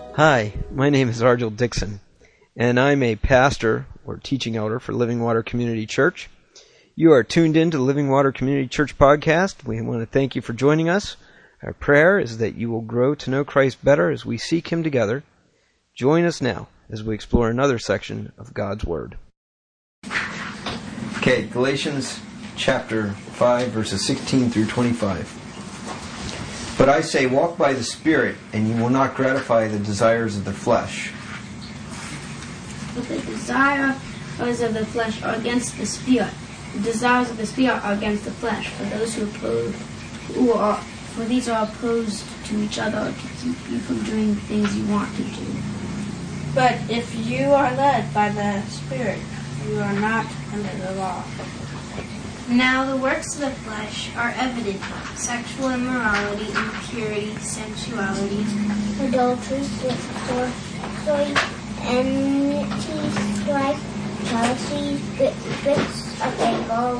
Hi, my name is Argel Dixon, and I'm a pastor or teaching elder for Living Water Community Church. You are tuned in to the Living Water Community Church podcast. We want to thank you for joining us. Our prayer is that you will grow to know Christ better as we seek Him together. Join us now as we explore another section of God's Word. Okay, Galatians chapter 5, verses 16 through 25. But I say, walk by the Spirit, and you will not gratify the desires of the flesh. But the desires of the flesh are against the Spirit. The desires of the Spirit are against the flesh. For these are opposed to each other to keep you from doing the things you want to do. But if you are led by the Spirit, you are not under the law. Now the works of the flesh are evident: sexual immorality, impurity, sensuality, adultery, sorcery, enmity, strife, jealousy, fits of anger,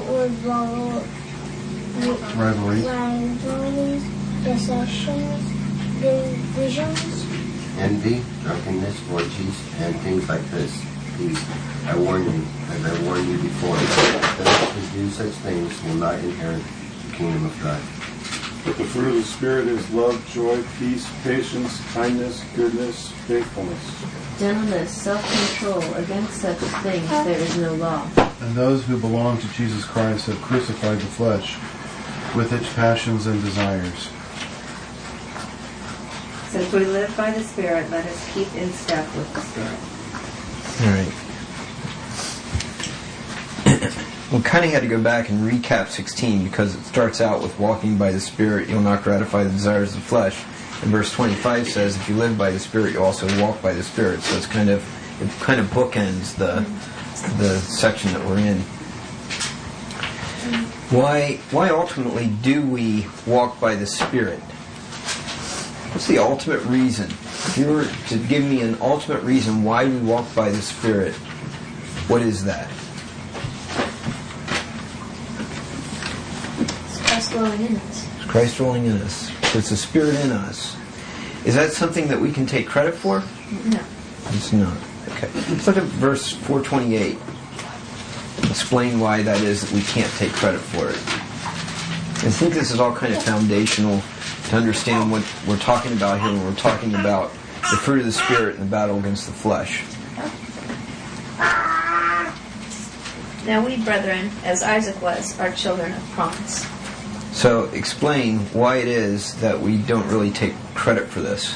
rivalries, dissensions, divisions, envy, drunkenness, orgies, and things like this. Please, I warn you, as I warned you before, those who do such things will not inherit the kingdom of God. But the fruit of the Spirit is love, joy, peace, patience, kindness, goodness, faithfulness, gentleness, self-control. Against such things there is no law. And those who belong to Jesus Christ have crucified the flesh with its passions and desires. Since we live by the Spirit, let us keep in step with the Spirit. All right. We kind of had to go back and recap 16 because it starts out with walking by the Spirit, you'll not gratify the desires of the flesh. And verse 25 says, if you live by the Spirit, you also walk by the Spirit. So it kind of bookends the section that we're in. Why ultimately do we walk by the Spirit? What's the ultimate reason? If you were to give me an ultimate reason why we walk by the Spirit, what is that? It's Christ dwelling in us. It's Christ dwelling in us. So it's the Spirit in us. Is that something that we can take credit for? No. It's not. Okay. Let's look at verse 428. Explain why that is that we can't take credit for it. I think this is all kind of foundational to understand what we're talking about here when we're talking about the fruit of the Spirit and the battle against the flesh. Now we, brethren, as Isaac was, are children of promise. So explain why it is that we don't really take credit for this.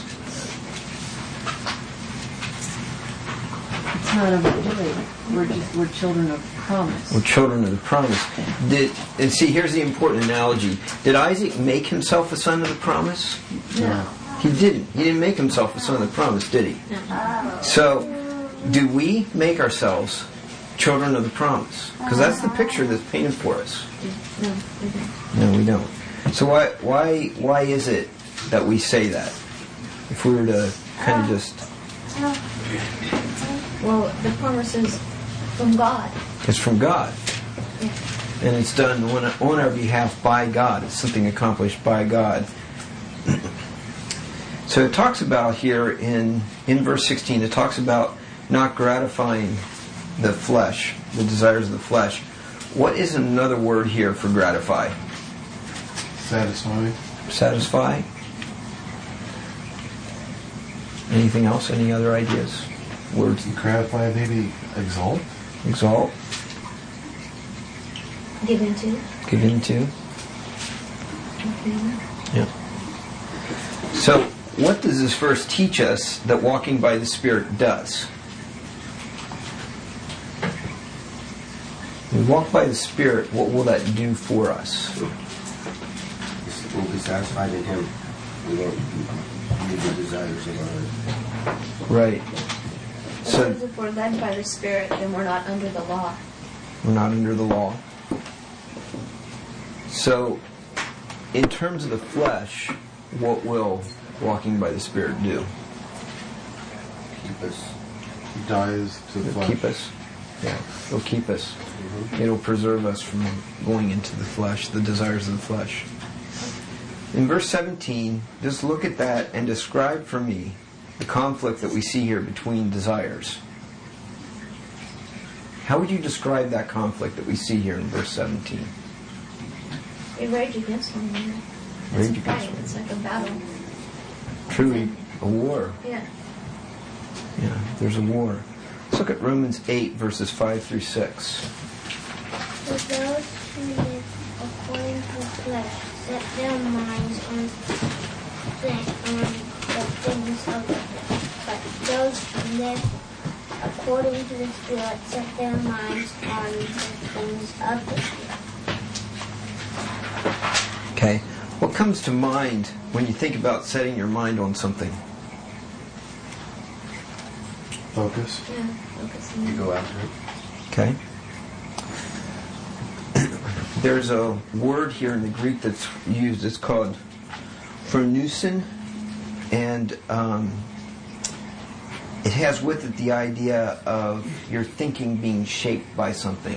It's not about doing. We're children of promise. We're children of the promise. And see, here's the important analogy. Did Isaac make himself a son of the promise? No. He didn't. He didn't make himself a son of the promise, did he? No. So, do we make ourselves children of the promise? Because that's the picture that's painted for us. No, we don't. No, we don't. So why is it that we say that? If we were to kind of just... Well, the promise is from God. It's from God. Yeah. And it's done on our behalf by God. It's something accomplished by God. So it talks about here in verse 16, it talks about not gratifying the flesh, the desires of the flesh. What is another word here for gratify? Satisfy. Satisfy? Anything else? Any other ideas? Words? Gratify, maybe exalt. Exalt. Give into. Give into. Yeah. So, what does this verse teach us that walking by the Spirit does? When we walk by the Spirit, what will that do for us? We'll be satisfied in Him. We won't need the desires of others. Right. So, Because if we're led by the Spirit, then we're not under the law. we're not under the law. So, in terms of the flesh, what will walking by the Spirit do? Keep us. Dies to the It'll flesh. keep us. Yeah, it'll keep us. It'll preserve us from going into the flesh, the desires of the flesh. In verse 17, just look at that and describe for me the conflict that we see here between desires. How would you describe that conflict that we see here in verse 17? They rage against one another. Rage It's a fight. against It's like a battle. Truly a war. Yeah. Yeah, there's a war. Let's look at Romans 8, verses 5 through 6. For those who live according to the flesh set their minds on the things of the flesh. But those who live according to the Spirit set their minds on the things of the Spirit. Okay. What comes to mind when you think about setting your mind on something? Focus. Yeah. Focusing. You go after it. Okay. There's a word here in the Greek that's used. It's called phroneusin, and it has with it the idea of your thinking being shaped by something.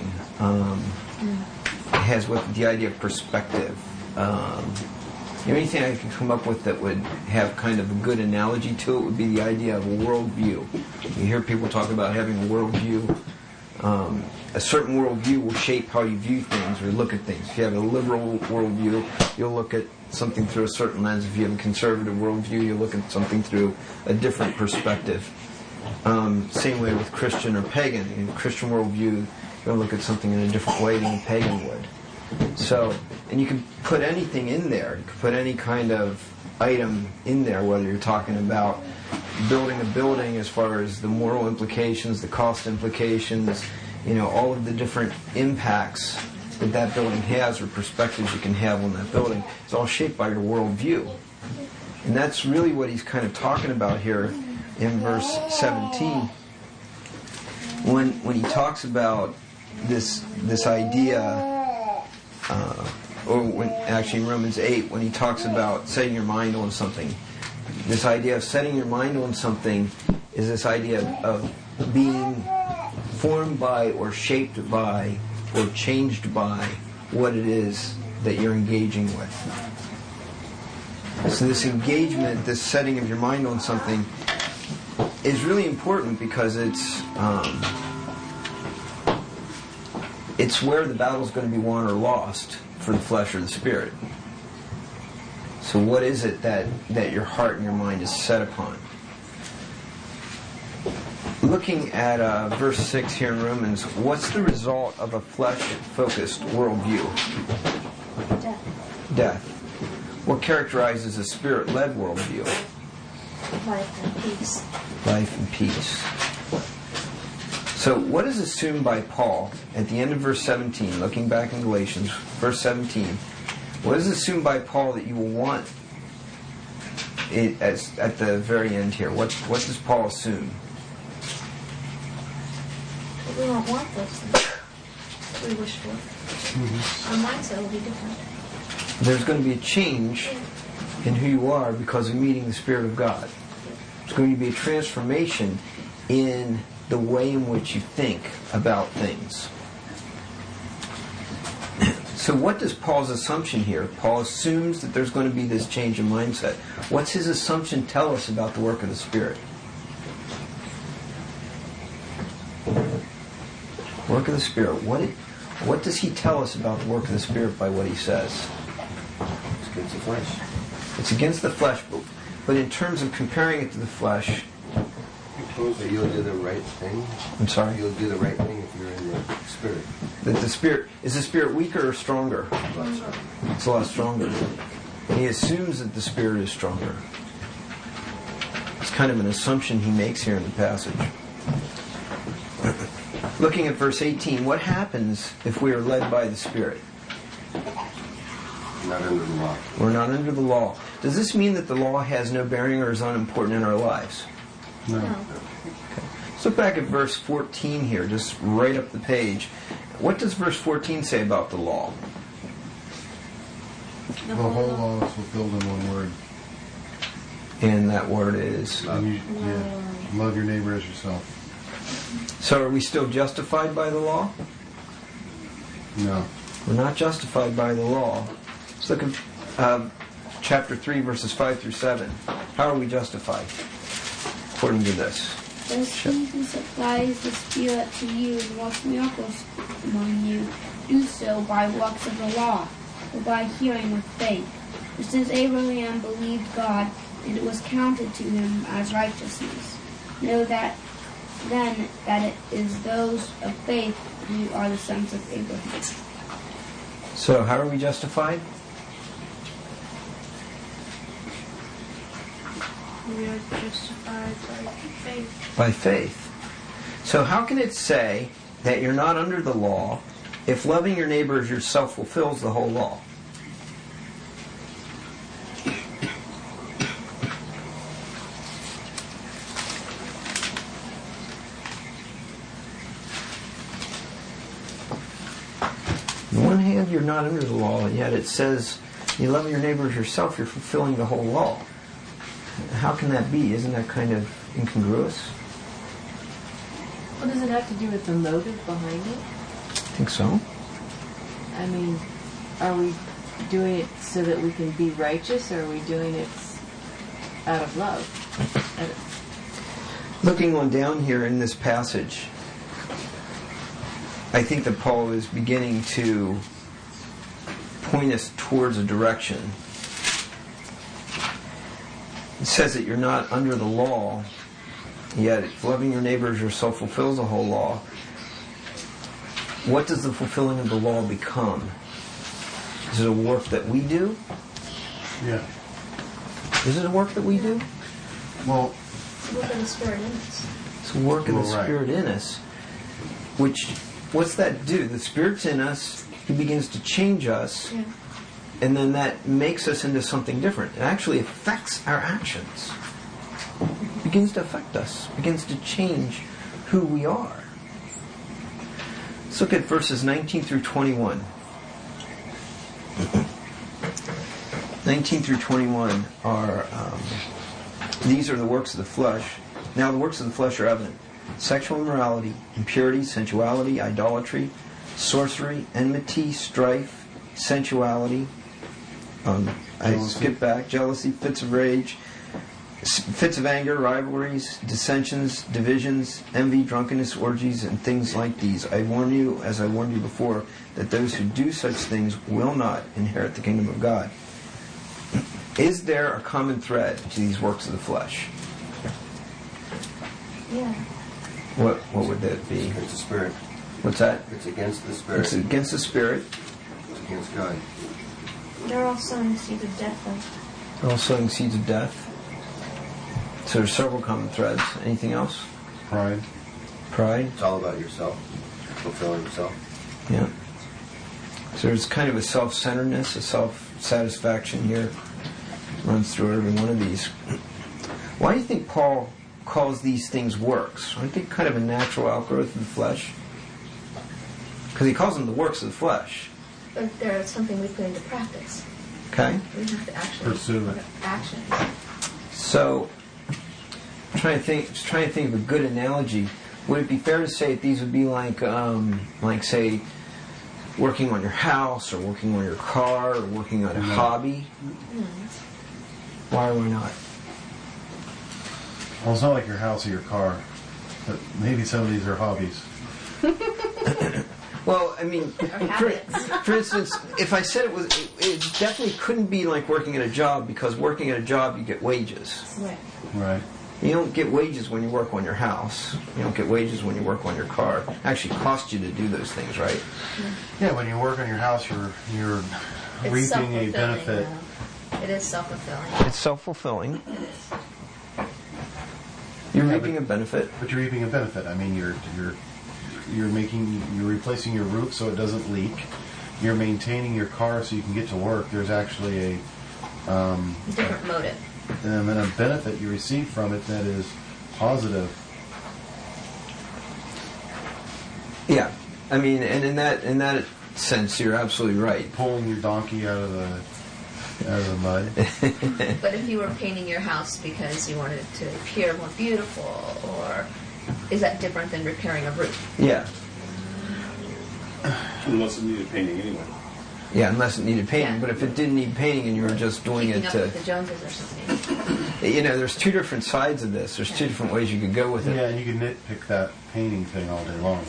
It has with it the idea of perspective. Anything I can come up with that would have kind of a good analogy to it would be the idea of a worldview. You hear people talk about having a worldview. A certain worldview will shape how you view things or look at things. If you have a liberal worldview, you'll look at something through a certain lens. If you have a conservative worldview, you'll look at something through a different perspective. Same way with Christian or pagan. In Christian worldview, you're going to look at something in a different way than a pagan would. So, and you can put anything in there. You can put any kind of item in there, whether you're talking about building a building as far as the moral implications, the cost implications, all of the different impacts that that building has or perspectives you can have on that building. It's all shaped by your worldview. And that's really what he's kind of talking about here in verse 17. When he talks about this idea, in Romans 8, when he talks about setting your mind on something, this idea of setting your mind on something is this idea of being formed by or shaped by or changed by what it is that you're engaging with. So this engagement, this setting of your mind on something is really important because it's where the battle's going to be won or lost for the flesh or the spirit. So what is it that your heart and your mind is set upon? Looking at verse 6 here in Romans, what's the result of a flesh-focused worldview? Death. What characterizes a spirit-led worldview? Life and peace. Life and peace. So what is assumed by Paul at the end of verse 17, looking back in Galatians, verse 17, what is assumed by Paul that you will want at the very end here? What does Paul assume? We won't want those things that we wish for. Our mindset will be different. There's going to be a change in who you are because of meeting the Spirit of God. There's going to be a transformation in the way in which you think about things. So what does Paul's assumption here? Paul assumes that there's going to be this change in mindset. What's his assumption tell us about the work of the Spirit? Work of the Spirit. What does he tell us about the work of the Spirit by what he says? It's against the flesh. It's against the flesh, but in terms of comparing it to the flesh... That you'll do the right thing. I'm sorry? You'll do the right thing if you're in the Spirit. That the Spirit... Is the Spirit weaker or stronger? It's a lot stronger. He assumes that the Spirit is stronger. It's kind of an assumption he makes here in the passage. Looking at verse 18, what happens if we are led by the Spirit? Not under the law. We're not under the law. Does this mean that the law has no bearing or is unimportant in our lives? No. Okay. Let's look back at verse 14 here, just right up the page. What does verse 14 say about the law? The whole law is fulfilled in one word. And that word is... Love your neighbor as yourself. So are we still justified by the law? No. We're not justified by the law. Let's look at chapter 3, verses 5 through 7. How are we justified? according to this? Does he who supplies the Spirit to you and works miracles among you do so by works of the law, or by hearing with faith? Just as Abraham believed God, and it was counted to him as righteousness. Know that then that it is those of faith who are the sons of Abraham. So how are we justified? We are justified by faith. By faith. So how can it say that you're not under the law if loving your neighbor as yourself fulfills the whole law? On one hand, you're not under the law, and yet it says you love your neighbor as yourself, you're fulfilling the whole law. How can that be? Isn't that kind of incongruous? What does it have to do with the motive behind it? I think so. I mean, are we doing it so that we can be righteous, or are we doing it out of love? Looking on down here in this passage, I think that Paul is beginning to point us towards a direction. It says that you're not under the law, yet if loving your neighbor as yourself fulfills the whole law. What does the fulfilling of the law become? Is it a work that we do? Yeah. Is it a work that we do? Well, It's a work of the Spirit in us. It's a work of the right. Spirit in us. Which, what's that do? The Spirit's in us, He begins to change us, and then that makes us into something different. It actually affects our actions. It begins to affect us. It begins to change who we are. Let's look at verses 19 through 21. 19 through 21 are, these are the works of the flesh. Now the works of the flesh are evident. Sexual immorality, impurity, sensuality, idolatry, sorcery, enmity, strife, sensuality. I skip back. Jealousy, fits of rage, fits of anger, rivalries, dissensions, divisions, envy, drunkenness, orgies, and things like these. I warn you, as I warned you before, that those who do such things will not inherit the kingdom of God. Is there a common thread to these works of the flesh? Yeah. What would that be? It's the Spirit. What's that? It's against the Spirit. It's against the Spirit. It's against God. They're all sowing seeds of death, though. They're all sowing seeds of death. So there's several common threads. Anything else? pride. Pride. It's all about yourself, fulfilling yourself. Yeah. So there's kind of a self-centeredness, a self-satisfaction here. Runs through every one of these. Why do you think Paul calls these things works? Aren't they kind of a natural outgrowth of the flesh? Because he calls them the works of the flesh. But they're something we put into practice. Okay? We have to actually Pursue it. action. So, trying to think of a good analogy. Would it be fair to say that these would be like say, working on your house, or working on your car, or working on a hobby? Why or why not? Well, it's not like your house or your car, but maybe some of these are hobbies. Well, I mean, for instance, if I said it definitely couldn't be like working at a job, because working at a job you get wages. Right. Right. You don't get wages when you work on your house. You don't get wages when you work on your car. It actually costs you to do those things, right? Yeah, when you work on your house, you're It's reaping a benefit. It is self-fulfilling. It's self-fulfilling. You're reaping a benefit. But you're reaping a benefit. I mean, you're replacing your roof so it doesn't leak. You're maintaining your car so you can get to work. There's actually a Different motive. and then a benefit you receive from it that is positive. Yeah, I mean, and in that sense, you're absolutely right. Pulling your donkey out of the mud. But if you were painting your house because you wanted it to appear more beautiful, or is that different than repairing a roof? Yeah. Unless it needed painting anyway. Yeah, unless it needed painting. Yeah. But if it didn't need painting and you were just doing Keeping it up to... with the Joneses or something. You know, there's two different sides of this. There's two different ways you could go with it. Yeah, and you can nitpick that painting thing all day long.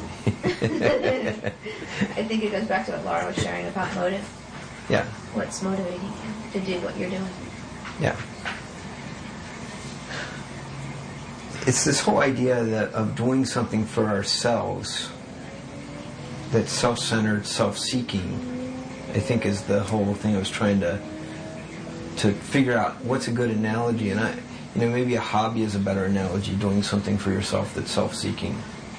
I think it goes back to what Laura was sharing about motive. Yeah. What's motivating you to do what you're doing? Yeah. It's this whole idea that of doing something for ourselves that's self-centered, self-seeking, I think is the whole thing I was trying to figure out what's a good analogy. And maybe a hobby is a better analogy, doing something for yourself that's self-seeking.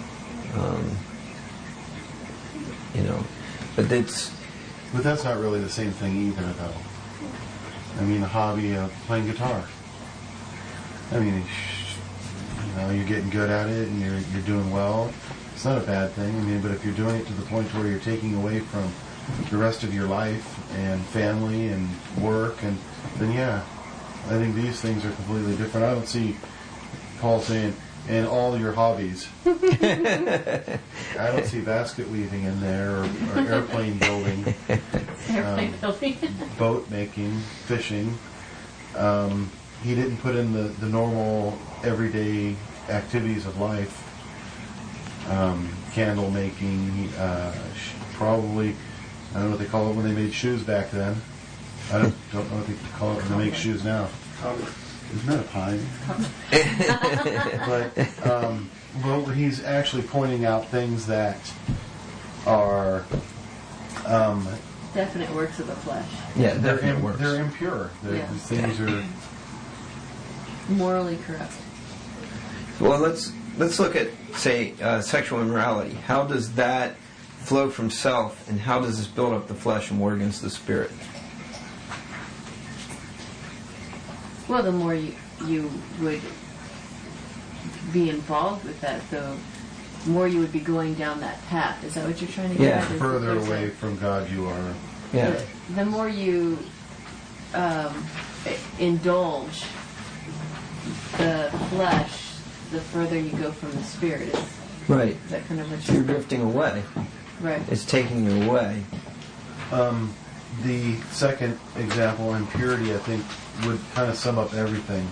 But that's not really the same thing either, though. I mean, a hobby of playing guitar. I mean, you're getting good at it and you're doing well. It's not a bad thing. I mean, but if you're doing it to the point where you're taking away from the rest of your life and family and work, and then yeah, I think these things are completely different. I don't see Paul saying, and all your hobbies. I don't see basket weaving in there or airplane building, boat making, fishing. He didn't put in the normal everyday activities of life. Candle making, probably, I don't know what they call it when they made shoes back then. I don't know what they call it when they make shoes now. Isn't that a pine? But he's actually pointing out things that are definite works of the flesh. Yeah, they're they're impure. These things are morally corrupt. Well, let's look at, say, sexual immorality. How does that flow from self, and how does this build up the flesh and war against the spirit? Well, the more you would be involved with that, the more you would be going down that path. Is that what you're trying to get at? The further away from God you are. Yeah. The more you indulge the flesh, the further you go from the spirit. Right. Is that kind of what you're drifting away. Right. It's taking you away. The second example, impurity, I think, would kind of sum up everything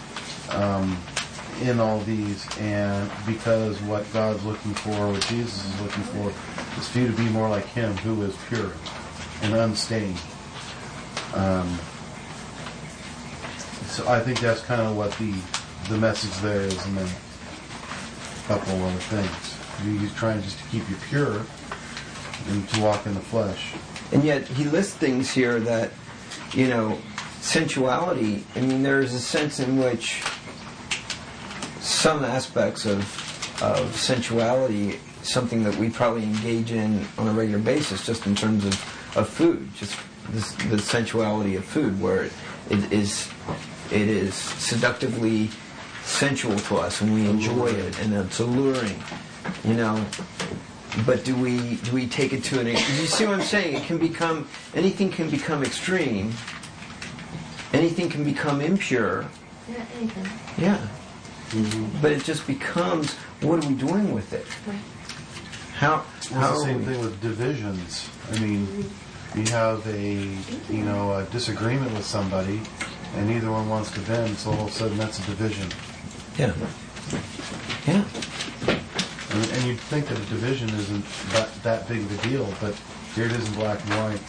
in all these. And because what God's looking for, what Jesus is looking for, is for you to be more like Him, who is pure and unstained. So I think that's kind of what the message there is in that couple of other things. He's trying just to keep you pure and to walk in the flesh. And yet he lists things here that, sensuality, I mean, there's a sense in which some aspects of sensuality, something that we probably engage in on a regular basis, just in terms of food, just the sensuality of food, where it is seductively sensual to us and we enjoy it and it's alluring, But do we take it to an? You see what I'm saying? Anything can become extreme. Anything can become impure. Yeah, anything. Yeah. Mm-hmm. But it just becomes, what are we doing with it? Right. How it's the same thing with divisions. I mean, you have a disagreement with somebody, and neither one wants to bend, so all of a sudden that's a division. Yeah. Yeah. And you'd think that a division isn't that big of a deal, but here it is in black and white.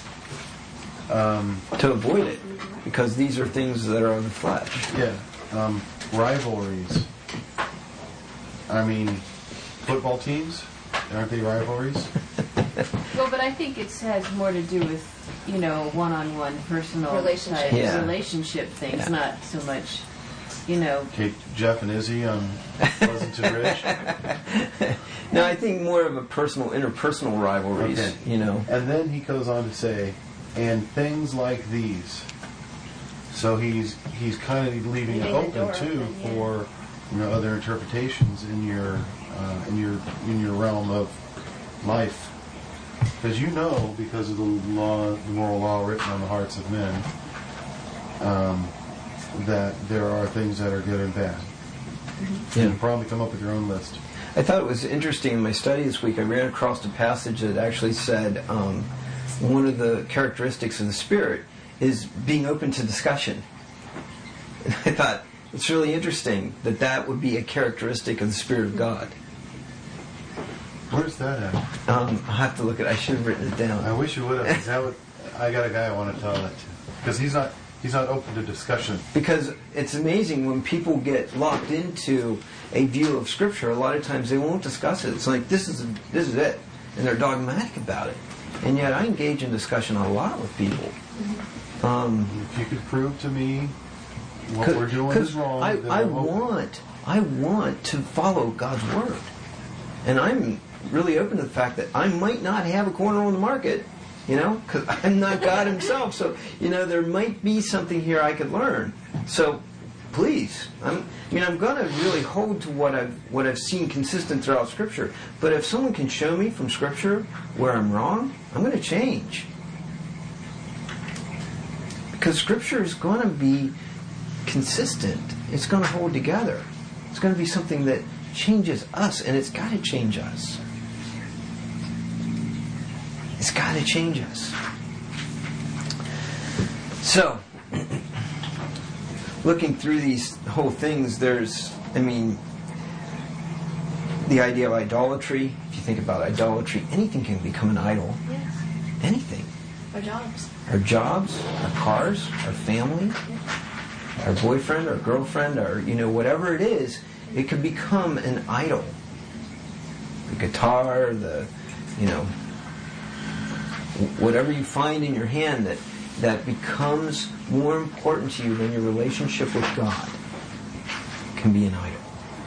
To avoid it, because these are things that are of the flesh. Yeah. Rivalries. I mean, football teams, aren't they rivalries? Well, but I think it has more to do with, one-on-one personal relationship things, Yeah. not so much, Okay, Jeff and Izzy on Pleasanton Ridge. No, I think more of a interpersonal rivalries, Okay. And then he goes on to say, and things like these. So he's kind of leaving it open too for other interpretations in your realm of life, because because of the moral law written on the hearts of men, that there are things that are good and bad. Yeah. You can probably come up with your own list. I thought it was interesting in my study this week. I ran across a passage that actually said one of the characteristics of the Spirit is being open to discussion. And I thought, it's really interesting that that would be a characteristic of the Spirit of God. Where's that at? I'll have to look at it. I should have written it down. I wish you would have. 'Cause that would, I got a guy I want to tell that to. Because he's not open to discussion. Because it's amazing when people get locked into a view of Scripture, a lot of times they won't discuss it. It's like, this is it. And they're dogmatic about it. And yet I engage in discussion a lot with people. If you could prove to me what we're doing is wrong, then I want to follow God's Word. And I'm really open to the fact that I might not have a corner on the market, because I'm not God Himself. So, there might be something here I could learn. So, please, I'm going to really hold to what I've seen consistent throughout Scripture. But if someone can show me from Scripture where I'm wrong, I'm going to change. Because Scripture is going to be consistent. It's going to hold together. It's going to be something that changes us, and it's got to change us. It's got to change us. So, looking through these whole things, there's, the idea of idolatry. If you think about idolatry, anything can become an idol. Yeah. Anything. Our jobs. Our jobs, our cars, our family, our boyfriend, our girlfriend, or whatever it is, it could become an idol. The guitar, whatever you find in your hand that becomes more important to you than your relationship with God can be an idol.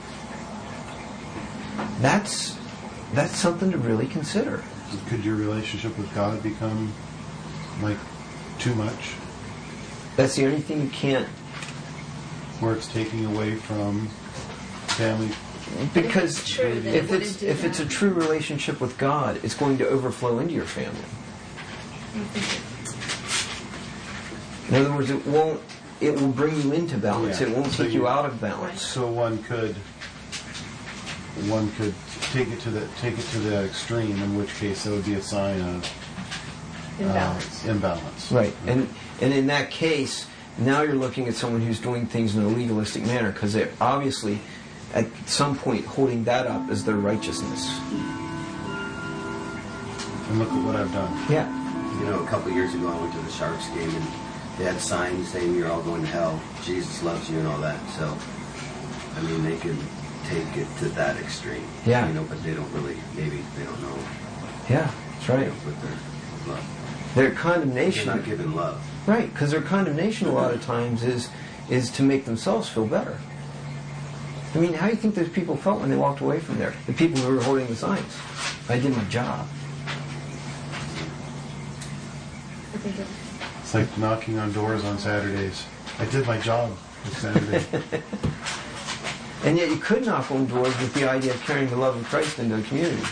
That's something to really consider. Could your relationship with God become too much? That's the only thing you can't. Where it's taking away from family. Because if it's it's a true relationship with God, it's going to overflow into your family. In other words, it will bring you into balance. Yeah. It won't take you out of balance. So one could take it to that extreme, in which case that would be a sign of imbalance. Right. And in that case, now you're looking at someone who's doing things in a legalistic manner, because they're obviously at some point holding that up as their righteousness. And look at what I've done. Yeah. A couple of years ago I went to the Sharks game and they had signs saying you're all going to hell, Jesus loves you and all that. So, they could take it to that extreme. Yeah. But they don't really, maybe they don't know. Yeah, that's right. With their love. Their condemnation. They're not giving love. Right, because their condemnation a lot of times is to make themselves feel better. How do you think those people felt when they walked away from there? The people who were holding the signs. I did my job. It's like knocking on doors on Saturdays. I did my job on Saturday. And yet you could knock on doors with the idea of carrying the love of Christ into the community.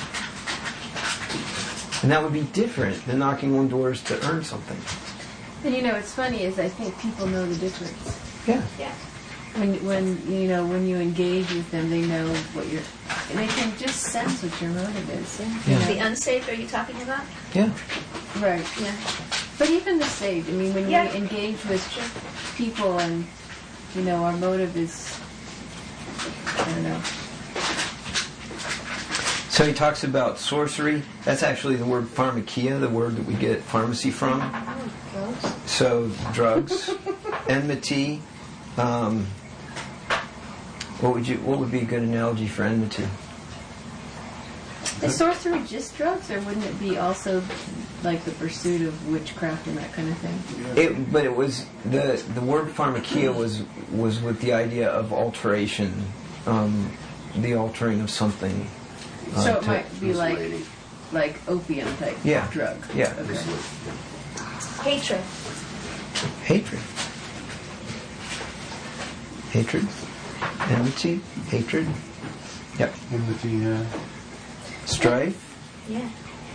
And that would be different than knocking on doors to earn something. And what's funny is I think people know the difference. Yeah. Yeah. When you engage with them, they know what you're, and they can just sense what your motive is. Yeah. The unsaved, are you talking about? Yeah. Right. Yeah. But even the saved, when we engage with people, and our motive is, I don't know. So he talks about sorcery. That's actually the word pharmakia, the word that we get pharmacy from. Drugs. So drugs, enmity. What would be a good analogy for enmity? Is sorcery just drugs, or wouldn't it be also like the pursuit of witchcraft and that kind of thing? But it was the word pharmakia was with the idea of alteration, the altering of something. So it might be like opium type drug. Yeah. Okay. Hatred. Hatred. Enmity. Hatred. Yep. Enmity, yeah. Strife. Yeah.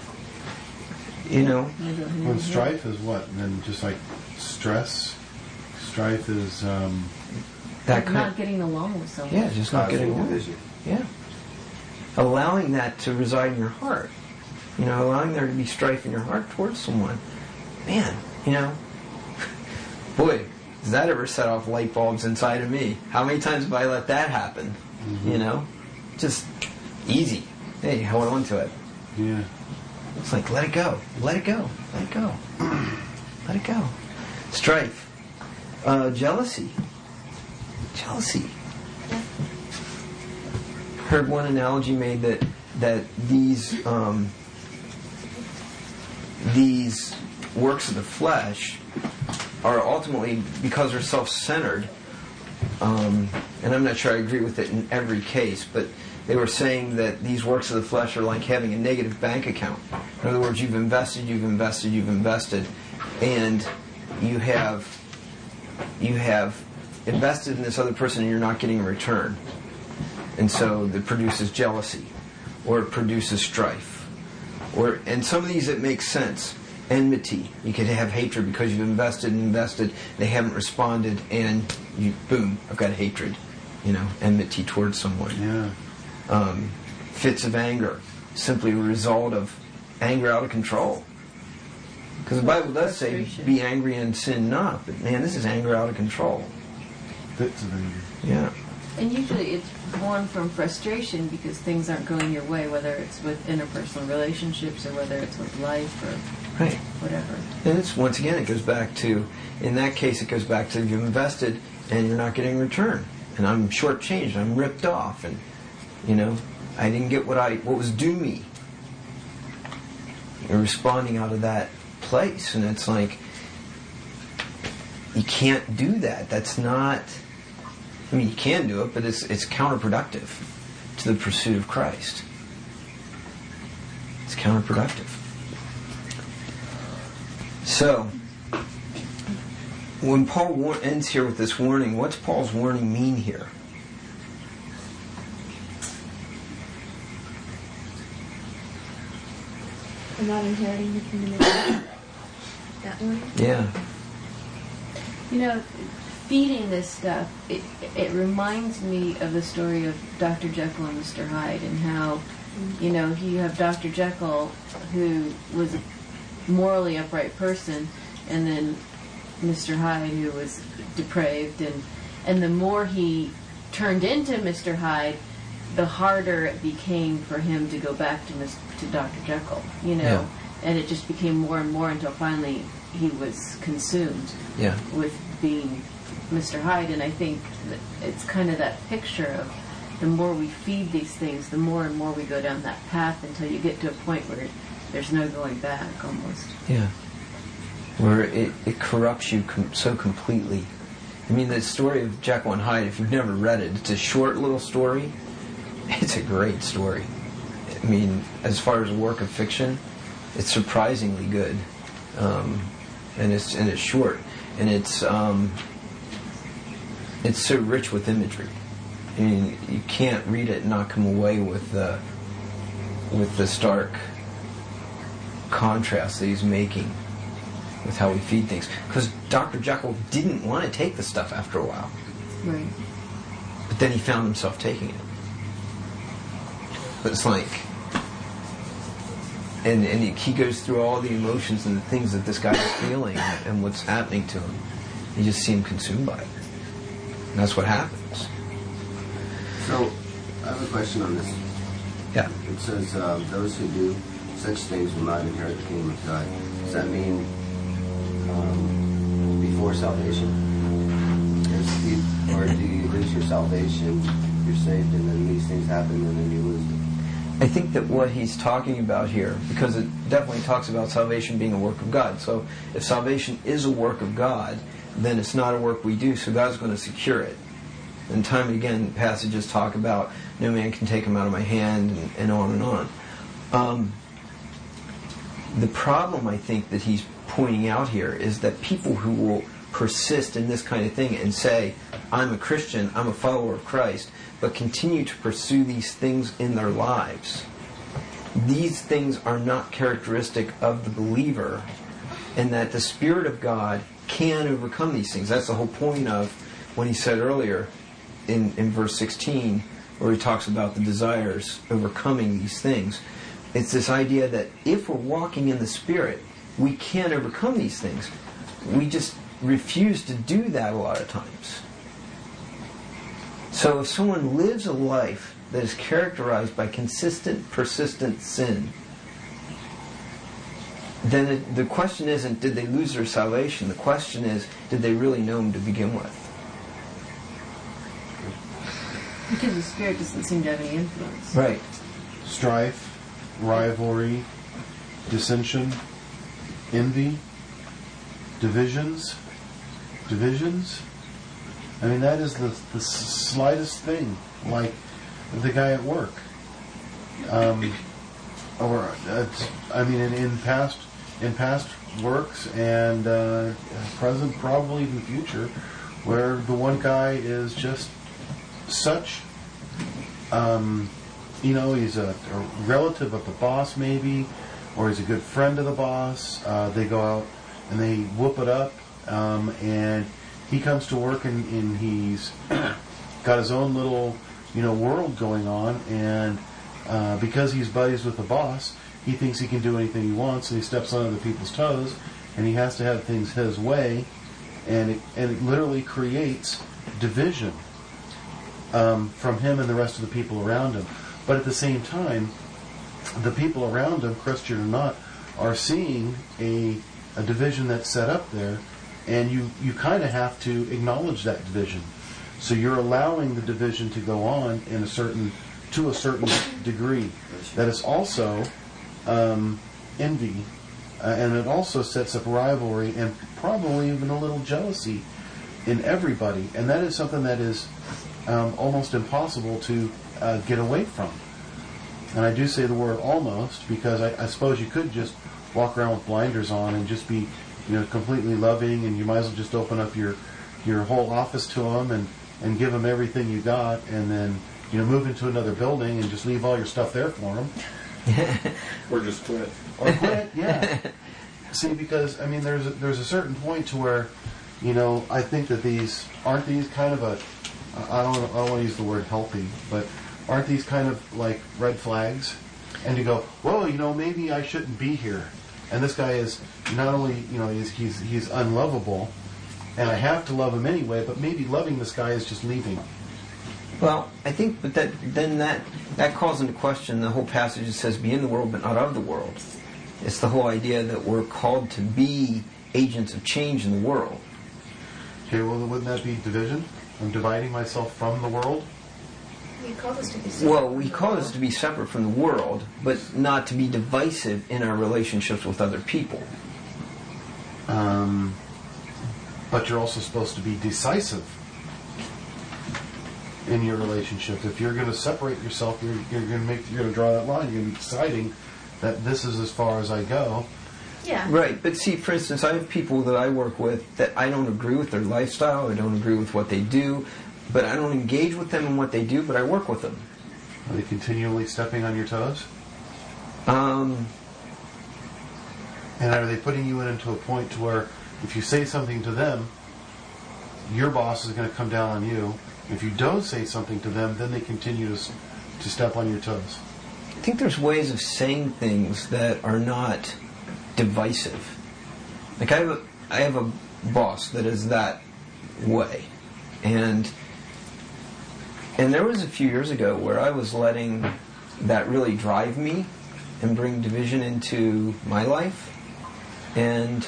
Well, strife is what? And then just like stress. Strife is not getting along with someone. Yeah, just not getting along. Yeah. Allowing that to reside in your heart. allowing there to be strife in your heart towards someone. Man, boy, does that ever set off light bulbs inside of me? How many times have I let that happen? Just easy. Hey, hold on to it. Yeah. It's like, let it go. Let it go. Let it go. Let it go. Strife. Jealousy. Heard one analogy made that these works of the flesh are ultimately, because they're self-centered, and I'm not sure I agree with it in every case, but they were saying that these works of the flesh are like having a negative bank account. In other words, you've invested, and you have invested in this other person and you're not getting a return. And so that produces jealousy, or it produces strife. And some of these, it makes sense. Enmity. You could have hatred because you've invested, they haven't responded, and boom, I've got hatred. Enmity towards someone. Yeah. Fits of anger, simply a result of anger out of control. Because the Bible does say, be angry and sin not. But man, this is anger out of control. Fits of anger. Yeah. And usually it's born from frustration because things aren't going your way, whether it's with interpersonal relationships or whether it's with life or whatever. And it's, once again, in that case, it goes back to you've invested and you're not getting a return. And I'm shortchanged, I'm ripped off, and I didn't get what was due me. You're responding out of that place, and it's like, you can't do that. That's not, you can do it, but it's counterproductive to the pursuit of Christ. It's counterproductive. So, when Paul ends here with this warning, what's Paul's warning mean here? I'm not inheriting the kingdom of God. That one? Yeah. Feeding this stuff, it reminds me of the story of Dr. Jekyll and Mr. Hyde, and how, you have Dr. Jekyll, who was a morally upright person, and then Mr. Hyde, who was depraved, and the more he turned into Mr. Hyde, the harder it became for him to go back to Dr. Jekyll, Yeah. And it just became more and more until finally he was consumed with being Mr. Hyde. And I think that it's kind of that picture of the more we feed these things, the more and more we go down that path until you get to a point where there's no going back, almost. Yeah. Where it corrupts you so completely. The story of Jekyll and Hyde, if you've never read it, it's a short little story. It's a great story. As far as a work of fiction, it's surprisingly good. And it's short. And it's so rich with imagery. You can't read it and not come away with the stark contrast that he's making with how we feed things. Because Dr. Jekyll didn't want to take the stuff after a while. Right. But then he found himself taking it. But it's like, and he goes through all the emotions and the things that this guy is feeling and what's happening to him. You just see him consumed by it. And that's what happens. So, I have a question on this. Yeah. It says, those who do such things will not inherit the kingdom of God. Does that mean before salvation? Or do you lose your salvation, you're saved, and then these things happen, and then you lose it? I think that what he's talking about here, because it definitely talks about salvation being a work of God. So if salvation is a work of God, then it's not a work we do, so God's going to secure it. And time and again, passages talk about no man can take him out of my hand, and on and on. The problem, I think, that he's pointing out here is that people who will persist in this kind of thing and say, I'm a Christian, I'm a follower of Christ, but continue to pursue these things in their lives. These things are not characteristic of the believer, and that the Spirit of God can overcome these things. That's the whole point of when he said earlier in verse 16, where he talks about the desires overcoming these things. It's this idea that if we're walking in the Spirit, we can overcome these things. We just refuse to do that a lot of times. So if someone lives a life that is characterized by consistent, persistent sin, then the question isn't, did they lose their salvation? The question is, did they really know Him to begin with? Because the Spirit doesn't seem to have any influence. Right. Strife, rivalry, dissension, envy, divisions. I mean, that is the slightest thing, like the guy at work. In past works and present, probably even future, where the one guy is just such, he's a relative of the boss maybe, or he's a good friend of the boss. They go out and they whoop it up, and he comes to work and he's got his own little, world going on, and because he's buddies with the boss, he thinks he can do anything he wants, and he steps on other people's toes, and he has to have things his way, and it literally creates division from him and the rest of the people around him. But at the same time, the people around him, Christian or not, are seeing a division that's set up there, and you kind of have to acknowledge that division. So you're allowing the division to go on to a certain degree. That is also envy, and it also sets up rivalry and probably even a little jealousy in everybody. And that is something that is almost impossible to get away from. And I do say the word almost because I suppose you could just walk around with blinders on and just be completely loving, and you might as well just open up your whole office to them and give them everything you got, and then move into another building and just leave all your stuff there for them. Or just quit. Or quit, yeah. See, because there's a certain point to where I think that these kind of I don't want to use the word healthy, but aren't these kind of like red flags? And you go, whoa, maybe I shouldn't be here. And this guy is not only he's unlovable, and I have to love him anyway, but maybe loving this guy is just leaving. Well, I think, but that calls into question the whole passage that says, "Be in the world, but not of the world." It's the whole idea that we're called to be agents of change in the world. Okay, well, wouldn't that be division? I'm dividing myself from the world. He called us to be separate. Well, we call us to be separate from the world, but not to be divisive in our relationships with other people. But you're also supposed to be decisive in your relationship. If you're going to separate yourself, you're going to draw that line. You're going to be deciding that this is as far as I go. Yeah. Right, but see, for instance, I have people that I work with that I don't agree with their lifestyle, I don't agree with what they do, but I don't engage with them in what they do, but I work with them. Are they continually stepping on your toes? And are they putting you into a point to where if you say something to them, your boss is going to come down on you? If you don't say something to them, then they continue to step on your toes. I think there's ways of saying things that are not divisive. Like I have a boss that is that way, and there was a few years ago where I was letting that really drive me and bring division into my life, and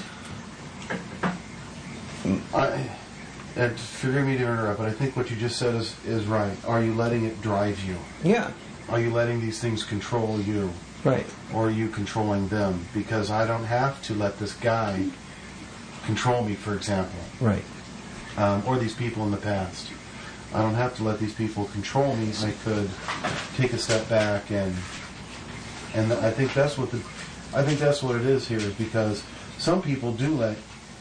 forgive me to interrupt, but I think what you just said is right. Are you letting it drive you? Yeah. Are you letting these things control you? Right. Or are you controlling them? Because I don't have to let this guy control me, for example. Right. Or these people in the past. I don't have to let these people control me. I could take a step back and I think that's what it is here, is because some people do let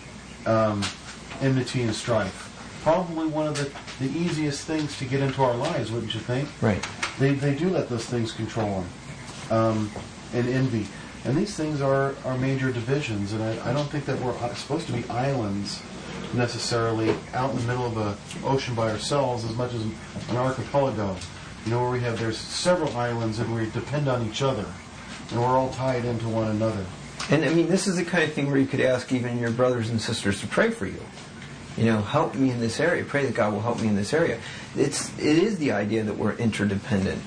enmity and strife. Probably one of the easiest things to get into our lives, wouldn't you think? Right. They do let those things control them. And envy. And these things are major divisions, and I don't think that we're supposed to be islands necessarily out in the middle of an ocean by ourselves as much as an archipelago. Where there's several islands and we depend on each other. And we're all tied into one another. And I mean, this is the kind of thing where you could ask even your brothers and sisters to pray for you. You know, help me in this area. Pray that God will help me in this area. It is the idea that we're interdependent.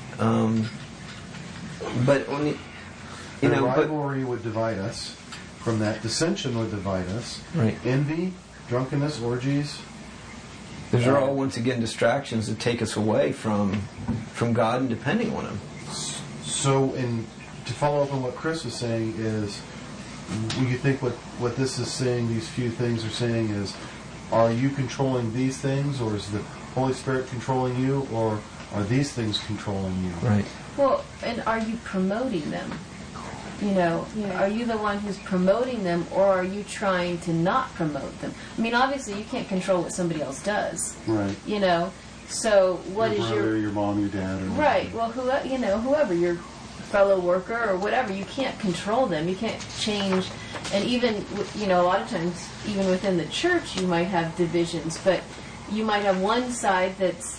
But only, the rivalry would divide us. From that, dissension would divide us. Right. Envy, drunkenness, orgies. Those are all, once again, distractions that take us away from God and depending on Him. So, to follow up on what Chris was saying is, you think what this is saying, these few things are saying is, are you controlling these things, or is the Holy Spirit controlling you, or are these things controlling you? Right. Well, and are you promoting them? You know, are you the one who's promoting them, or are you trying to not promote them? I mean, obviously, you can't control what somebody else does. Right. You know, so what your is brother, your mom, your dad, or right? Well, whoever your fellow worker or whatever, you can't control them. You can't change. And even, you know, a lot of times, even within the church, you might have divisions, but you might have one side that's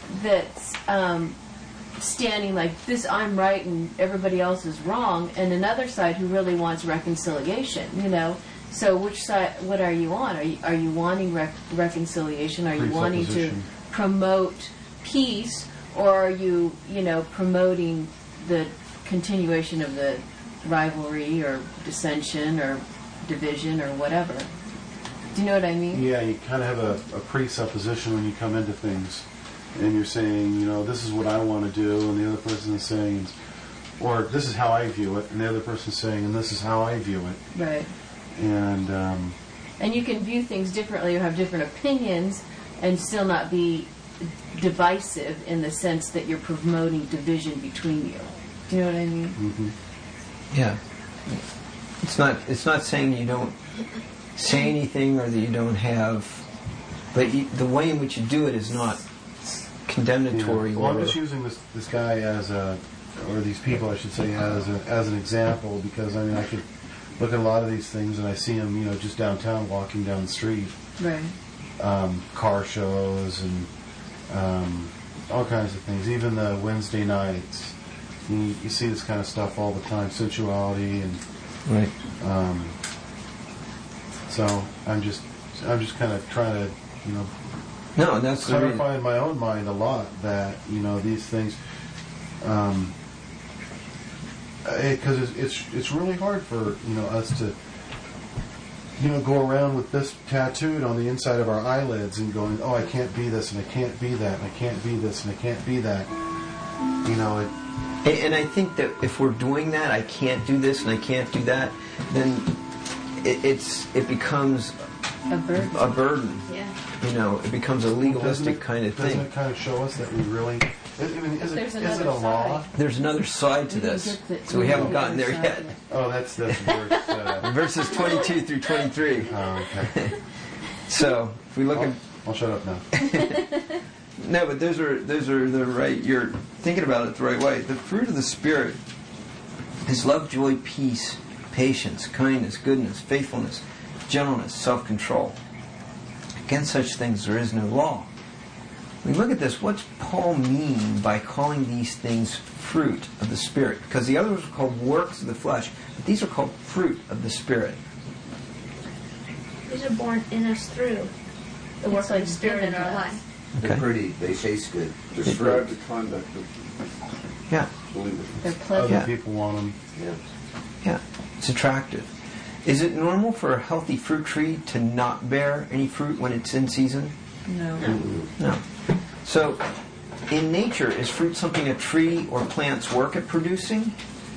standing like this, I'm right and everybody else is wrong, and another side who really wants reconciliation, you know. So which side, what are you on? Are you wanting reconciliation? Are you wanting to promote peace, or are you promoting the continuation of the rivalry or dissension or division or whatever? Do you know what I mean? Yeah, you kind of have a presupposition when you come into things. And you're saying, you know, this is what I want to do, and the other person is saying, or this is how I view it, and the other person is saying, and this is how I view it. Right. And you can view things differently or have different opinions and still not be divisive in the sense that you're promoting division between you. Do you know what I mean? Mm-hmm. Yeah. It's not saying you don't say anything or that you don't have, but the way in which you do it is not condemnatory. Yeah. Well, I'm just using this guy or these people, I should say, as an example, because I mean, I could look at a lot of these things and I see them, you know, just downtown, walking down the street, right? Car shows and all kinds of things. Even the Wednesday nights, you see this kind of stuff all the time, sensuality and right. So I'm just kind of trying to, you know. No, that's clarify in my own mind a lot that, you know, these things, because it's really hard for, you know, us to, you know, go around with this tattooed on the inside of our eyelids and going, oh, I can't be this and I can't be that and I can't be this and I can't be that, you know. And I think that if we're doing that, I can't do this and I can't do that, then it becomes a burden. Yeah. You know, it becomes a legalistic kind of thing. Doesn't it kind of show us that we really... I mean, is it a law? There's another side to this, so we haven't gotten there yet. Oh, that's verse... Verses 22 through 23. Oh, okay. So, if we look at... I'll shut up now. No, but those are the right... You're thinking about it the right way. The fruit of the Spirit is love, joy, peace, patience, kindness, goodness, faithfulness, gentleness, self-control. Against such things there is no law. When we look at this, what's Paul mean by calling these things fruit of the Spirit? Because the others are called works of the flesh, but these are called fruit of the Spirit. These are born in us through the work of the Spirit in our life. Okay. They're pretty. They taste good. Describe the conduct of Yeah. believers. They're pleasant. Other people want them. Yeah. Yeah. It's attractive. Is it normal for a healthy fruit tree to not bear any fruit when it's in season? No. No. So, in nature, is fruit something a tree or plants work at producing?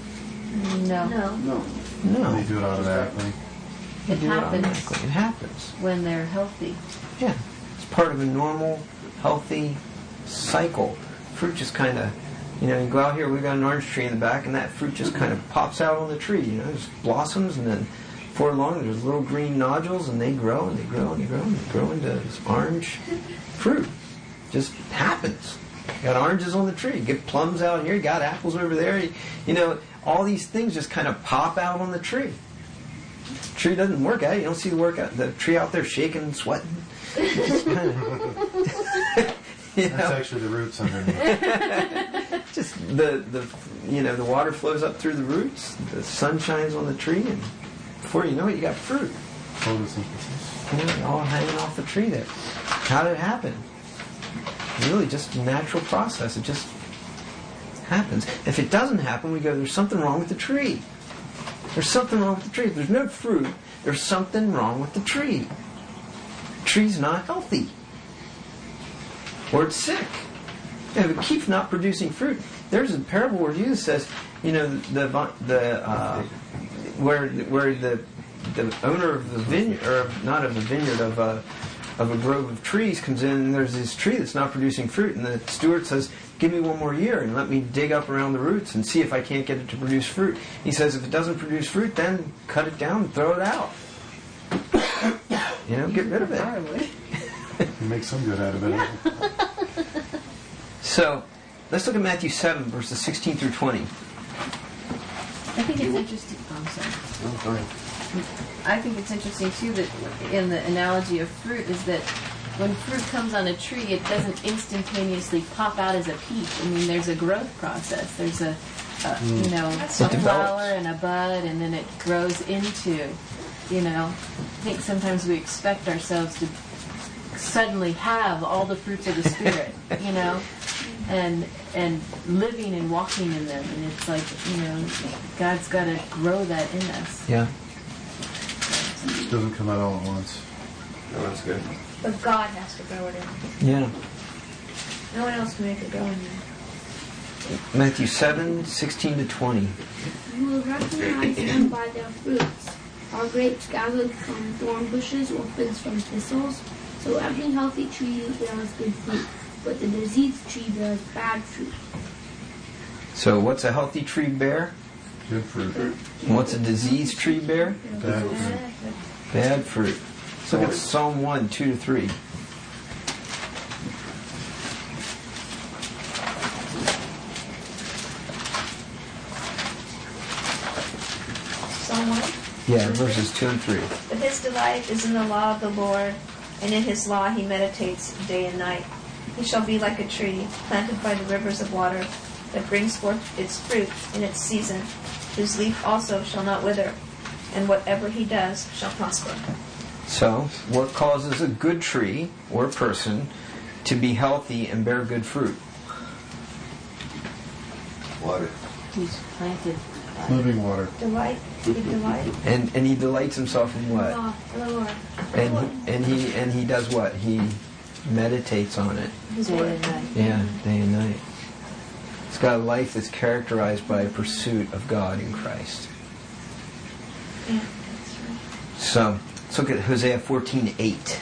No. No. No. They do it automatically. It happens It happens. when they're healthy. Yeah. It's part of a normal, healthy cycle. Fruit just kind of, you know, you go out here, we've got an orange tree in the back, and that fruit just kind of pops out on the tree. You know, just blossoms, and then before long, there's little green nodules, and they grow, and they grow, and they grow, and they grow into this orange fruit. Just happens. You got oranges on the tree. You get plums out here. You got apples over there. You know, all these things just kind of pop out on the tree. The tree doesn't work out. You don't see the tree out there shaking and sweating. It's kind of, That's actually the roots underneath. just the water flows up through the roots, the sun shines on the tree, and before you know it, you got fruit. Photosynthesis. All hanging off the tree there. How did it happen? Really, just a natural process. It just happens. If it doesn't happen, we go, there's something wrong with the tree. There's something wrong with the tree. If there's no fruit, there's something wrong with the tree. The tree's not healthy. Or it's sick. If it keeps not producing fruit, there's a parable where Jesus says, where the owner of the vineyard, or not of the vineyard, of a grove of trees comes in, and there's this tree that's not producing fruit, and the steward says, give me one more year and let me dig up around the roots and see if I can't get it to produce fruit. He says, if it doesn't produce fruit, then cut it down and throw it out. Get rid of it. You make some good out of it. So, let's look at Matthew 7, verses 16 through 20. I think it's interesting. I'm sorry. Oh, go ahead. I think it's interesting too that in the analogy of fruit is that when fruit comes on a tree, it doesn't instantaneously pop out as a peach. I mean, there's a growth process. There's a flower and a bud, and then it grows into. I think sometimes we expect ourselves to suddenly have all the fruits of the Spirit, and living and walking in them, and it's like God's got to grow that in us. Yeah. It doesn't come out all at once. No, that's good. But God has to grow it in. Yeah. No one else can make it grow in there. Matthew 7, 16 to 20. You will recognize them by their fruits. Are grapes gathered from thorn bushes or figs from thistles? So every healthy tree bears good fruit, but the diseased tree bears bad fruit. So what's a healthy tree bear? Good fruit. And what's a diseased tree bear? Bad fruit. Bad fruit. So look at Psalm 1, 2 to 3. Psalm 1? Yeah, verses 2 and 3. But his delight is in the law of the Lord, and in his law he meditates day and night. He shall be like a tree planted by the rivers of water, that brings forth its fruit in its season, whose leaf also shall not wither, and whatever he does shall prosper. So, what causes a good tree or person to be healthy and bear good fruit? Water. He's planted. Living water. Delight, he delight. And he delights himself in what? Lord. And he does what? He meditates on it. His word. Yeah, day and night. It's got a life that's characterized by a pursuit of God in Christ. Yeah, that's right. So, let's look at Hosea 14:8.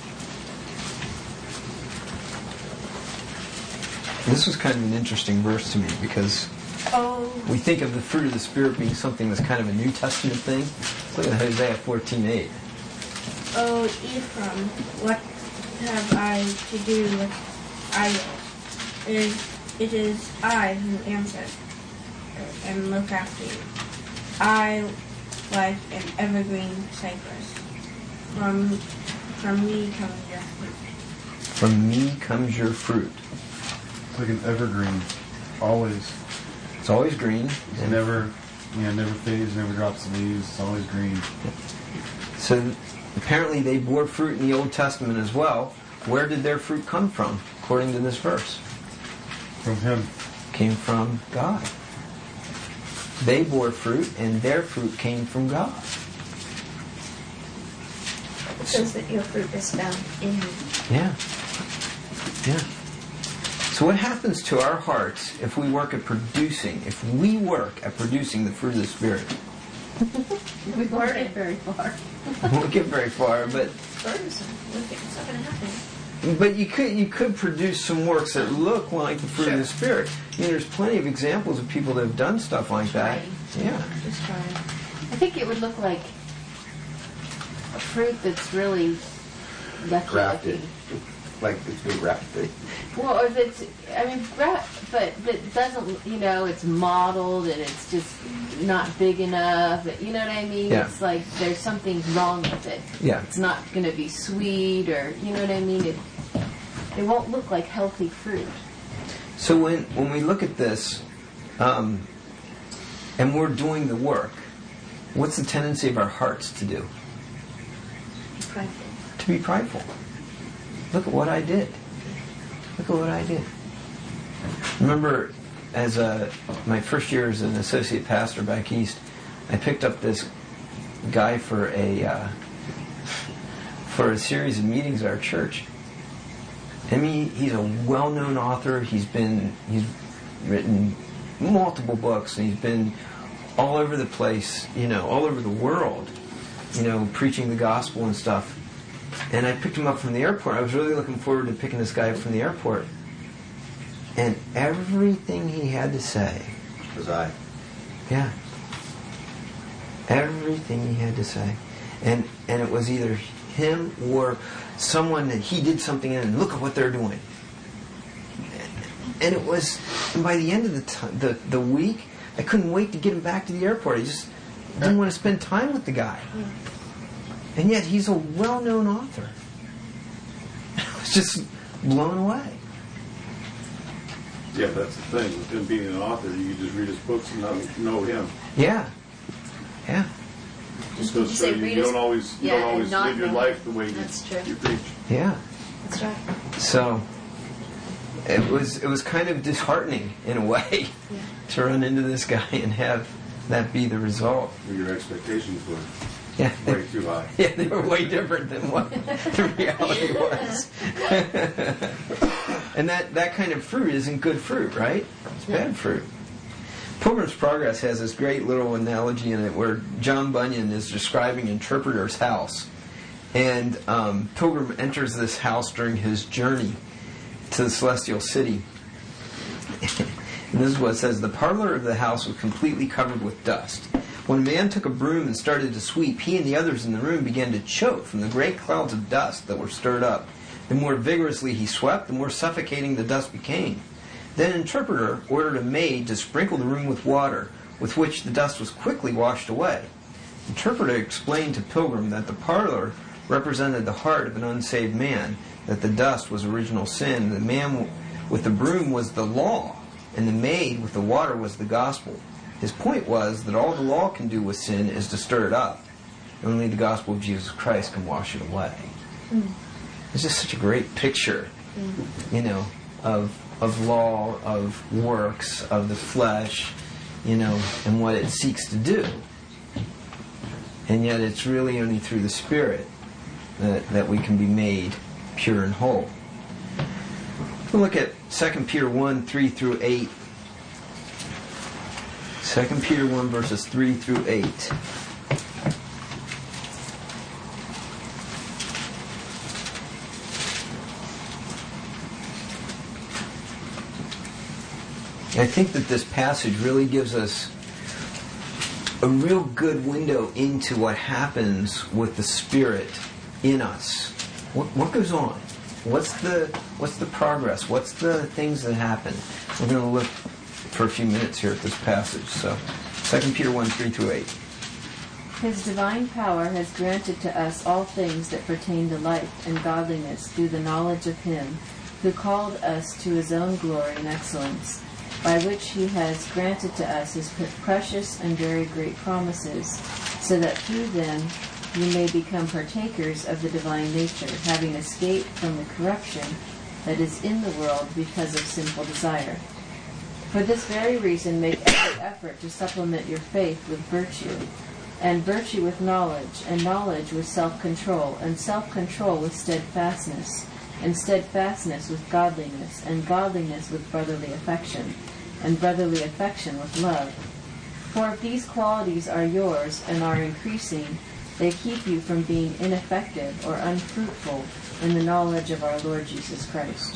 This was kind of an interesting verse to me because we think of the fruit of the Spirit being something that's kind of a New Testament thing. Let's look at Hosea 14:8. O Ephraim, what have I to do with idols? It is I who answer and look after you. I, like an evergreen cypress. From me comes your fruit. From me comes your fruit. It's like an evergreen. Always. It's always green. It never fades, never drops leaves. It's always green. So apparently they bore fruit in the Old Testament as well. Where did their fruit come from, according to this verse? From him. Came from God. They bore fruit, and their fruit came from God. It says that your fruit is found in you. Yeah. Yeah. So what happens to our hearts if we work at producing the fruit of the Spirit? We won't get very far. We won't get very far, but It's burdensome. It's not going to happen. but you could produce some works that look like the fruit of the Spirit. There's plenty of examples of people that have done stuff like that. Yeah. Just try it. I think it would look like a fruit that's really yucky. Grafted. Like it's been grafted. Well, if it's, but it doesn't, it's mottled and it's just not big enough. You know what I mean? Yeah. It's like there's something wrong with it. Yeah. It's not going to be sweet or, you know what I mean? It won't look like healthy fruit. So when we look at this, and we're doing the work, what's the tendency of our hearts to do? Prideful. To be prideful. Look at what I did. Look at what I did. Remember, as my first year as an associate pastor back east, I picked up this guy for a series of meetings at our church. I mean, he's a well-known author. He's written multiple books, and he's been all over the place, all over the world, preaching the gospel and stuff. And I picked him up from the airport. I was really looking forward to picking this guy up from the airport. And everything he had to say was I. Yeah. Everything he had to say. And it was either him or someone that he did something in, and look at what they're doing. And it was, and by the end of the week, I couldn't wait to get him back to the airport. I just didn't want to spend time with the guy. And yet he's a well-known author. I was just blown away. Yeah, that's the thing. With him being an author, you can just read his books and not know him. Yeah. Just goes to show you don't always live your life the way you preach. Yeah. That's right. So it was kind of disheartening in a way to run into this guy and have that be the result. Well, your expectations were way too high. Yeah, they were way different than what the reality was. And that kind of fruit isn't good fruit, right? It's bad fruit. Pilgrim's Progress has this great little analogy in it where John Bunyan is describing Interpreter's house. And Pilgrim enters this house during his journey to the Celestial City. And this is what it says. The parlor of the house was completely covered with dust. When a man took a broom and started to sweep, he and the others in the room began to choke from the great clouds of dust that were stirred up. The more vigorously he swept, the more suffocating the dust became. Then Interpreter ordered a maid to sprinkle the room with water, with which the dust was quickly washed away. Interpreter explained to Pilgrim that the parlor represented the heart of an unsaved man, that the dust was original sin, the man with the broom was the law, and the maid with the water was the gospel. His point was that all the law can do with sin is to stir it up. Only the gospel of Jesus Christ can wash it away. It's just such a great picture, of law, of works, of the flesh, and what it seeks to do. And yet it's really only through the Spirit that we can be made pure and whole. We'll look at 2 Peter 1, 3 through 8. 2 Peter 1, verses 3 through 8. I think that this passage really gives us a real good window into what happens with the Spirit in us. What goes on? What's the progress? What's the things that happen? We're going to look for a few minutes here at this passage. So, 2 Peter 1, 3 through 8. His divine power has granted to us all things that pertain to life and godliness through the knowledge of Him who called us to His own glory and excellence, by which He has granted to us His precious and very great promises, so that through them you may become partakers of the divine nature, having escaped from the corruption that is in the world because of sinful desire. For this very reason, make every effort to supplement your faith with virtue, and virtue with knowledge, and knowledge with self-control, and self-control with steadfastness, and steadfastness with godliness, and godliness with brotherly affection, and brotherly affection with love. For if these qualities are yours and are increasing, they keep you from being ineffective or unfruitful in the knowledge of our Lord Jesus Christ.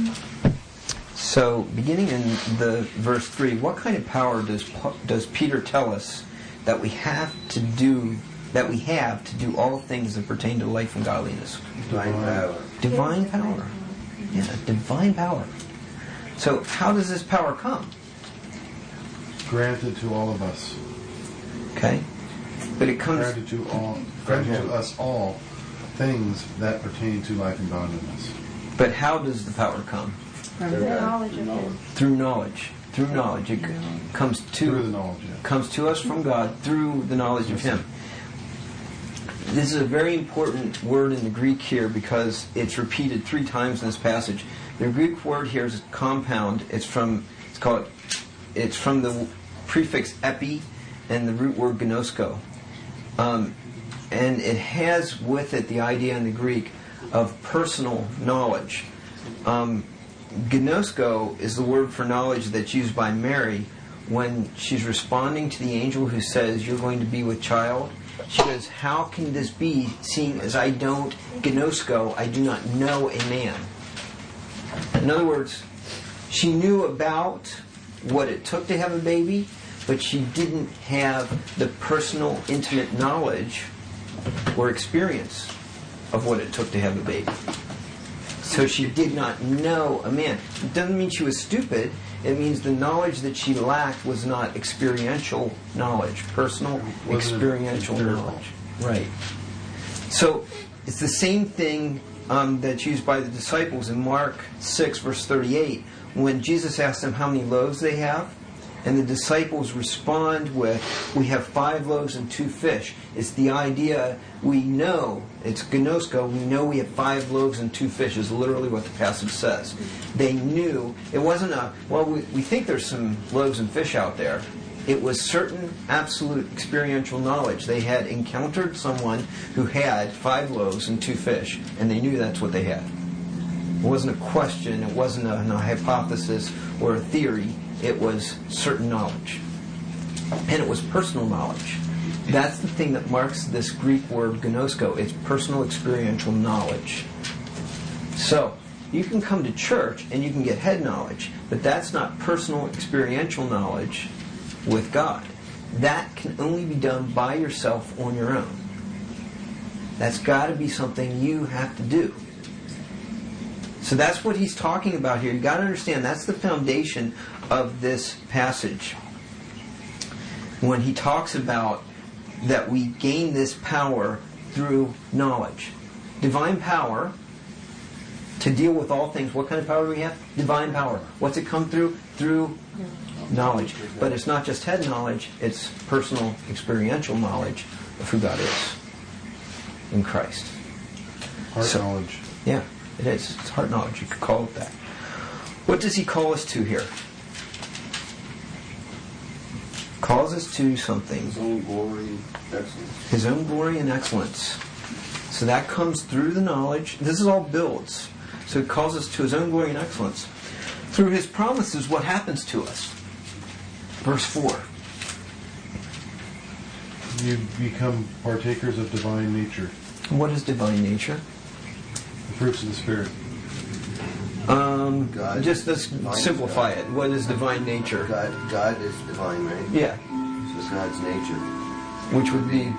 So, beginning in the verse 3, what kind of power does Peter tell us that we have to do all things that pertain to life and godliness? Divine power. Divine power. Yeah, divine power. So, how does this power come? Granted to all of us. Okay. But it comes... Granted to us all things that pertain to life and godliness. But how does the power come? From the knowledge of Him. Through knowledge. Through knowledge. It comes Through the knowledge, yeah. comes to us from God through the knowledge of Him. This is a very important word in the Greek here because it's repeated 3 times in this passage. The Greek word here is compound. It's from the prefix epi and the root word gnosko. And it has with it the idea in the Greek of personal knowledge. Gnosko is the word for knowledge that's used by Mary when she's responding to the angel who says, "You're going to be with child." She goes, "How can this be, seeing as I don't gnosko, I do not know a man." In other words, she knew about what it took to have a baby, but she didn't have the personal, intimate knowledge or experience of what it took to have a baby. So she did not know a man. It doesn't mean she was stupid. It means the knowledge that she lacked was not experiential knowledge, personal, experiential knowledge. Right. So it's the same thing that's used by the disciples in Mark 6, verse 38, when Jesus asked them how many loaves they have. And the disciples respond with, "We have 5 loaves and 2 fish." It's the idea, we know, it's gnosko, we know we have 5 loaves and 2 fish, is literally what the passage says. They knew, it wasn't we think there's some loaves and fish out there. It was certain absolute experiential knowledge. They had encountered someone who had 5 loaves and 2 fish, and they knew that's what they had. It wasn't a question, it wasn't a hypothesis or a theory. It was certain knowledge. And it was personal knowledge. That's the thing that marks this Greek word gnosko. It's personal experiential knowledge. So, you can come to church and you can get head knowledge, but that's not personal experiential knowledge with God. That can only be done by yourself on your own. That's got to be something you have to do. So that's what he's talking about here. You've got to understand that's the foundation of this passage. When he talks about that we gain this power through knowledge. Divine power to deal with all things. What kind of power do we have? Divine power. What's it come through? Through knowledge. But it's not just head knowledge, it's personal, experiential knowledge of who God is in Christ. Heart knowledge. Yeah. It is. It's heart knowledge. You could call it that. What does he call us to here? Calls us to something. His own glory and excellence. His own glory and excellence. So that comes through the knowledge. This is all builds. So it calls us to His own glory and excellence. Through His promises, what happens to us? Verse 4. You become partakers of divine nature. What is divine nature? The fruits of the Spirit. Just let's simplify it. What is divine nature? God is divine, right? Yeah. So it's God's nature. Which would be?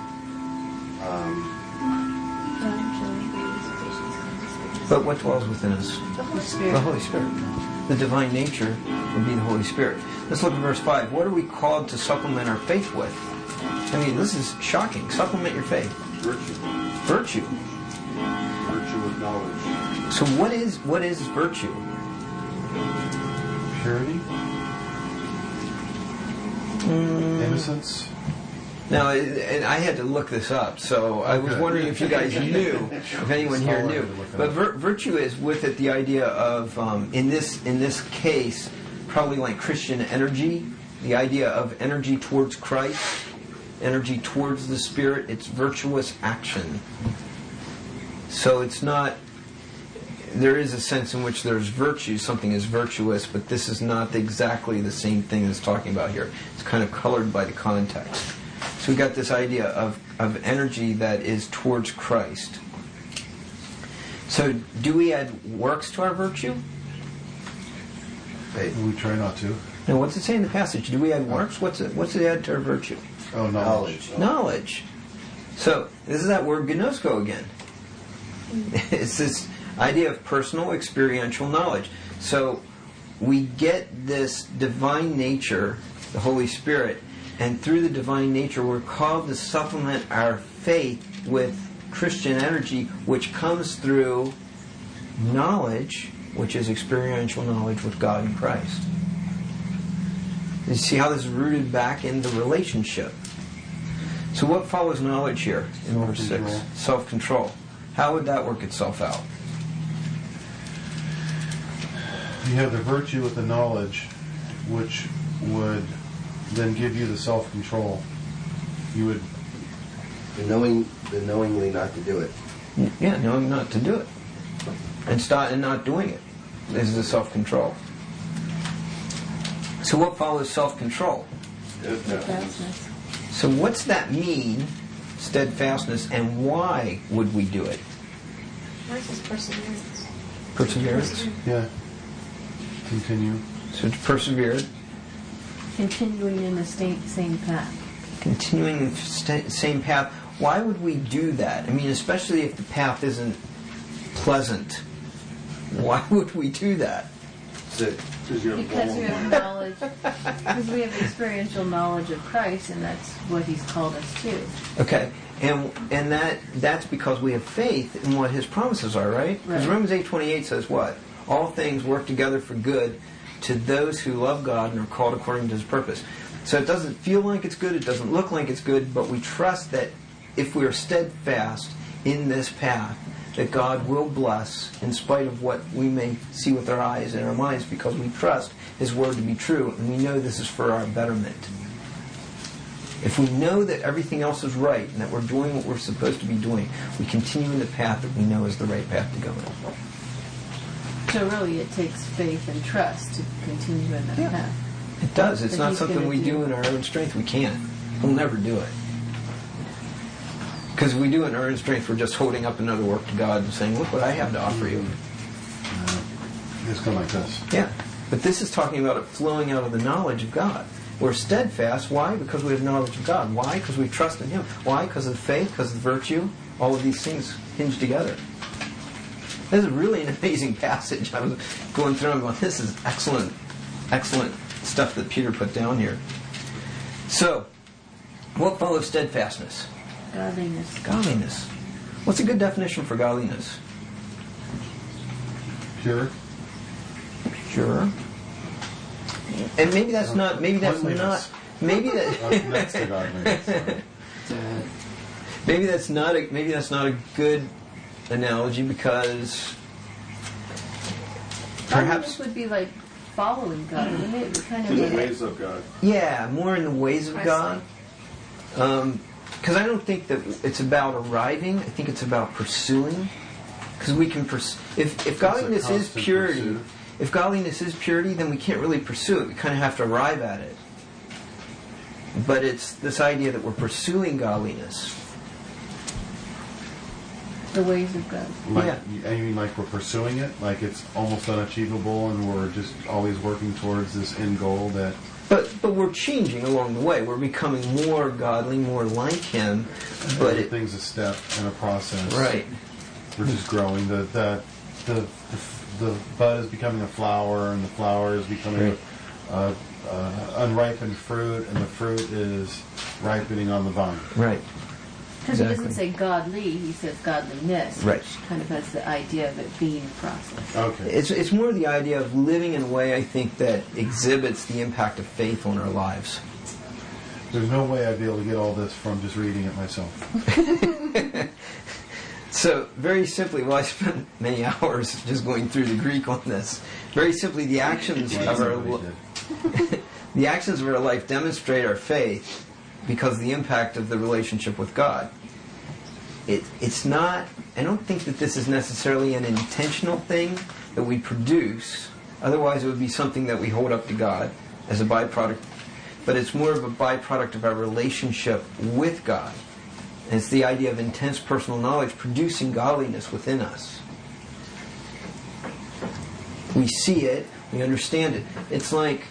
But what dwells within us? The Holy Spirit. The Holy Spirit. The divine nature would be the Holy Spirit. Let's look at verse 5. What are we called to supplement our faith with? I mean, this is shocking. Supplement your faith. Virtue. Virtue. Virtue of knowledge. So what is virtue? Purity. Innocence. Now, and I had to look this up, so I was wondering if you guys knew, if anyone here knew. But virtue is with it the idea of, in this case, probably like Christian energy, the idea of energy towards Christ, energy towards the Spirit. It's virtuous action. So it's not, there is a sense in which there's virtue, something is virtuous, but this is not exactly the same thing as talking about here. It's kind of colored by the context. So we got this idea of energy that is towards Christ. So do we add works to our virtue? Faith. We try not to. Now what's it say in the passage? Do we add works? What's it add to our virtue? Oh, knowledge. Knowledge. So this is that word gnosko again. It's this idea of personal experiential knowledge. So we get this divine nature, the Holy Spirit, and through the divine nature we're called to supplement our faith with Christian energy, which comes through knowledge which is experiential knowledge with God and Christ. You see how this is rooted back in the relationship. So what follows knowledge here in verse 6? Self-control. How would that work itself out? You have the virtue with the knowledge, which would then give you the self-control. You would... The knowingly not to do it. Yeah, knowing not to do it. And not doing it is the self-control. So what follows self-control? Steadfastness. So what's that mean, steadfastness, and why would we do it? First is perseverance. Perseverance? Yeah. Continue. So to persevere. Continuing in the same path. Continuing in the same path. Why would we do that? I mean, especially if the path isn't pleasant. Why would we do that? Because we have knowledge. Because we have experiential knowledge of Christ, and that's what He's called us to. Okay, and that's because we have faith in what His promises are, right? Because Romans 8:28 says what? All things work together for good to those who love God and are called according to His purpose. So it doesn't feel like it's good, it doesn't look like it's good, but we trust that if we are steadfast in this path, that God will bless in spite of what we may see with our eyes and our minds, because we trust His Word to be true and we know this is for our betterment. If we know that everything else is right and that we're doing what we're supposed to be doing, we continue in the path that we know is the right path to go in. So really it takes faith and trust to continue in that path. It does. It's But not He's something gonna we do in our own strength. We can't. We'll never do it. Because if we do it in our own strength, we're just holding up another work to God and saying, look what I have to offer you. It's going like this. Yeah. But this is talking about it flowing out of the knowledge of God. We're steadfast. Why? Because we have knowledge of God. Why? Because we trust in Him. Why? Because of faith, because of virtue. All of these things hinge together. This is really an amazing passage. I was going through and going, this is excellent, excellent stuff that Peter put down here. So, what follows steadfastness? Godliness. Godliness. What's a good definition for godliness? Pure. Pure. And maybe that's not. Maybe that's not. Maybe that. That's the godliness. Maybe that's not. Maybe that's not a good analogy, because perhaps Godliness would be like following God, wouldn't it? Kind of In the like, ways of God. yeah, more in the ways of God. Because I don't think that it's about arriving. I think it's about pursuing. Because we can if godliness is constant purity, pursuit. if godliness is purity, then we can't really pursue it. We kind of have to arrive at it. But it's this idea that we're pursuing godliness. the ways of God. Like, Yeah. I mean, like we're pursuing it, like it's almost unachievable, and we're just always working towards this end goal that. But we're changing along the way. We're becoming more godly, more like Him. But everything's a step and a process. Right. We're just growing. The bud is becoming a flower, and the flower is becoming unripened fruit, and the fruit is ripening on the vine. Right. Because he doesn't say godly, he says godliness, Right. which kind of has the idea of it being a process. Okay. It's more the idea of living in a way, I think, that exhibits the impact of faith on our lives. There's no way I'd be able to get all this from just reading it myself. So, very simply, well, I spent many hours just going through the Greek on this. Very simply, the actions of the actions of our life demonstrate our faith because of the impact of the relationship with God. It's not. I don't think that this is necessarily an intentional thing that we produce. Otherwise, it would be something that we hold up to God as a byproduct. But it's more of a byproduct of our relationship with God. And it's the idea of intense personal knowledge producing godliness within us. We see it, we understand it. It's like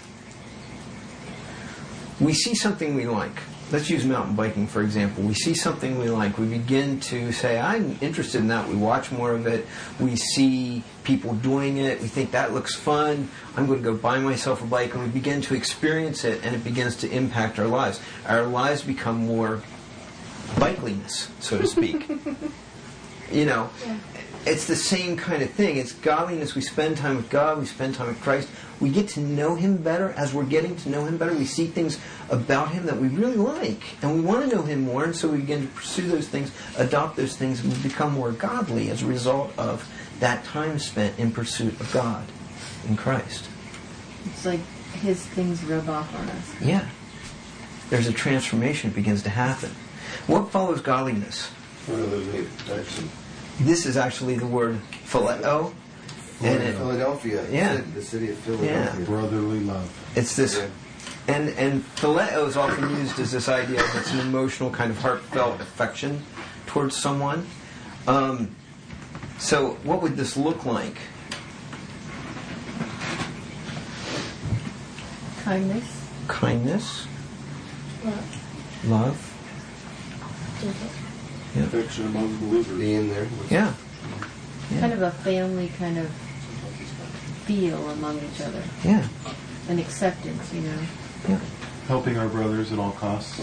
we see something we like. Let's use mountain biking, for example. We see something we like. We begin to say, I'm interested in that. We watch more of it. We see people doing it. We think that looks fun. I'm going to go buy myself a bike. And we begin to experience it, and it begins to impact our lives. Our lives become more bikeliness, so to speak. You know, it's the same kind of thing. It's godliness. We spend time with God. We spend time with Christ. We get to know Him better. As we're getting to know Him better, we see things about Him that we really like. And we want to know Him more. And so we begin to pursue those things, adopt those things, and we become more godly as a result of that time spent in pursuit of God in Christ. It's like His things rub off on us. Yeah. There's a transformation that begins to happen. What follows godliness? Brotherly affection. This is actually the word phileo. And it, Philadelphia. Yeah. The city of Philadelphia. Yeah. Brotherly love. it's this, Yeah. and phileo is often used as this idea of it's an emotional kind of heartfelt affection towards someone. So what would this look like? Kindness. Kindness, Love. love, Affection among believers. Being there. yeah. Kind of a family kind of feel among each other. Yeah. An acceptance, you know. Helping our brothers at all costs.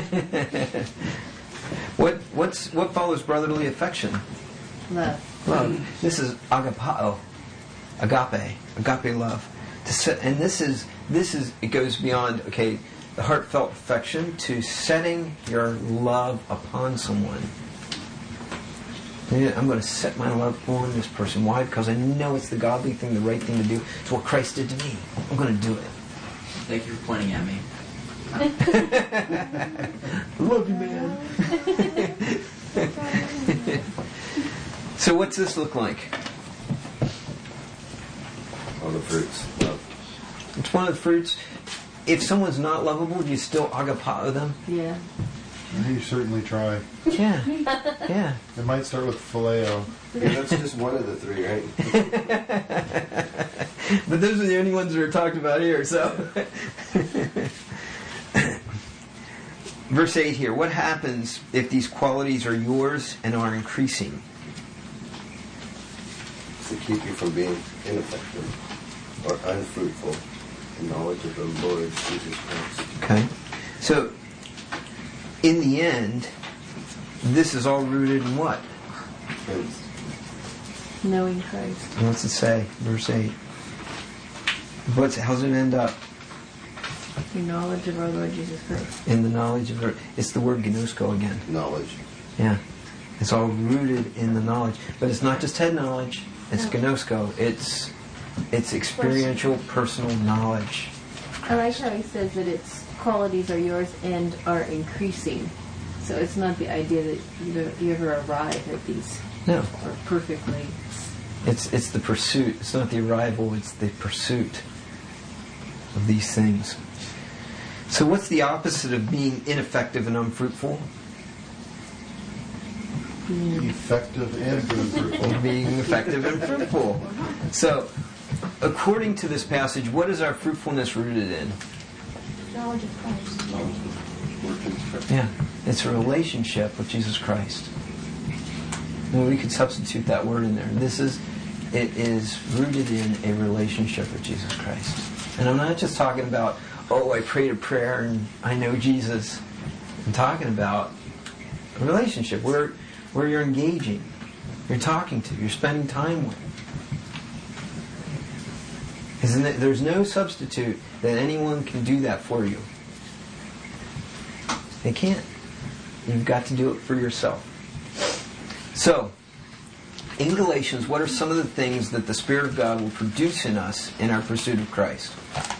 What follows brotherly affection? Love. Love. This is agapao, agape love. And this is it goes beyond the heartfelt affection to setting your love upon someone. I'm going to set my love on this person. Why? Because I know it's the godly thing, the right thing to do. It's what Christ did to me. I'm going to do it. Thank you for pointing at me. Love you, man. So what's this look like? All the fruits. Love. It's one of the fruits. If someone's not lovable, do you still agapao them? Yeah. You certainly try. Yeah. Yeah. It might start with phileo. Yeah, that's just one of the three, right? But those are the only ones that are talked about here, so. Verse 8 here. What happens if these qualities are yours and are increasing? To keep you from being ineffective or unfruitful in knowledge of the Lord Jesus Christ. Okay. So, in the end, this is all rooted in what? And Knowing Christ. What's it say? Verse 8. How's it end up? Your knowledge of our Lord Jesus Christ. In the knowledge of her. It's the word gnosko again. knowledge. Yeah. It's all rooted in the knowledge. But it's not just head knowledge. It's gnosko. It's experiential, personal knowledge. I like how he says that its qualities are yours and are increasing. So it's not the idea that you ever arrive at these No. or perfectly. It's the pursuit. It's not the arrival. It's the pursuit of these things. So what's the opposite of being ineffective and unfruitful? Effective and fruitful. Being effective and fruitful. So, according to this passage, what is our fruitfulness rooted in? Knowledge of Christ. Yeah, it's a relationship with Jesus Christ. And we could substitute that word in there. It is rooted in a relationship with Jesus Christ. And I'm not just talking about, I prayed a prayer and I know Jesus. I'm talking about a relationship where you're engaging, you're talking to, you're spending time with. Isn't it? There's no substitute that anyone can do that for you. They can't. You've got to do it for yourself. So, in Galatians, what are some of the things that the Spirit of God will produce in us in our pursuit of Christ?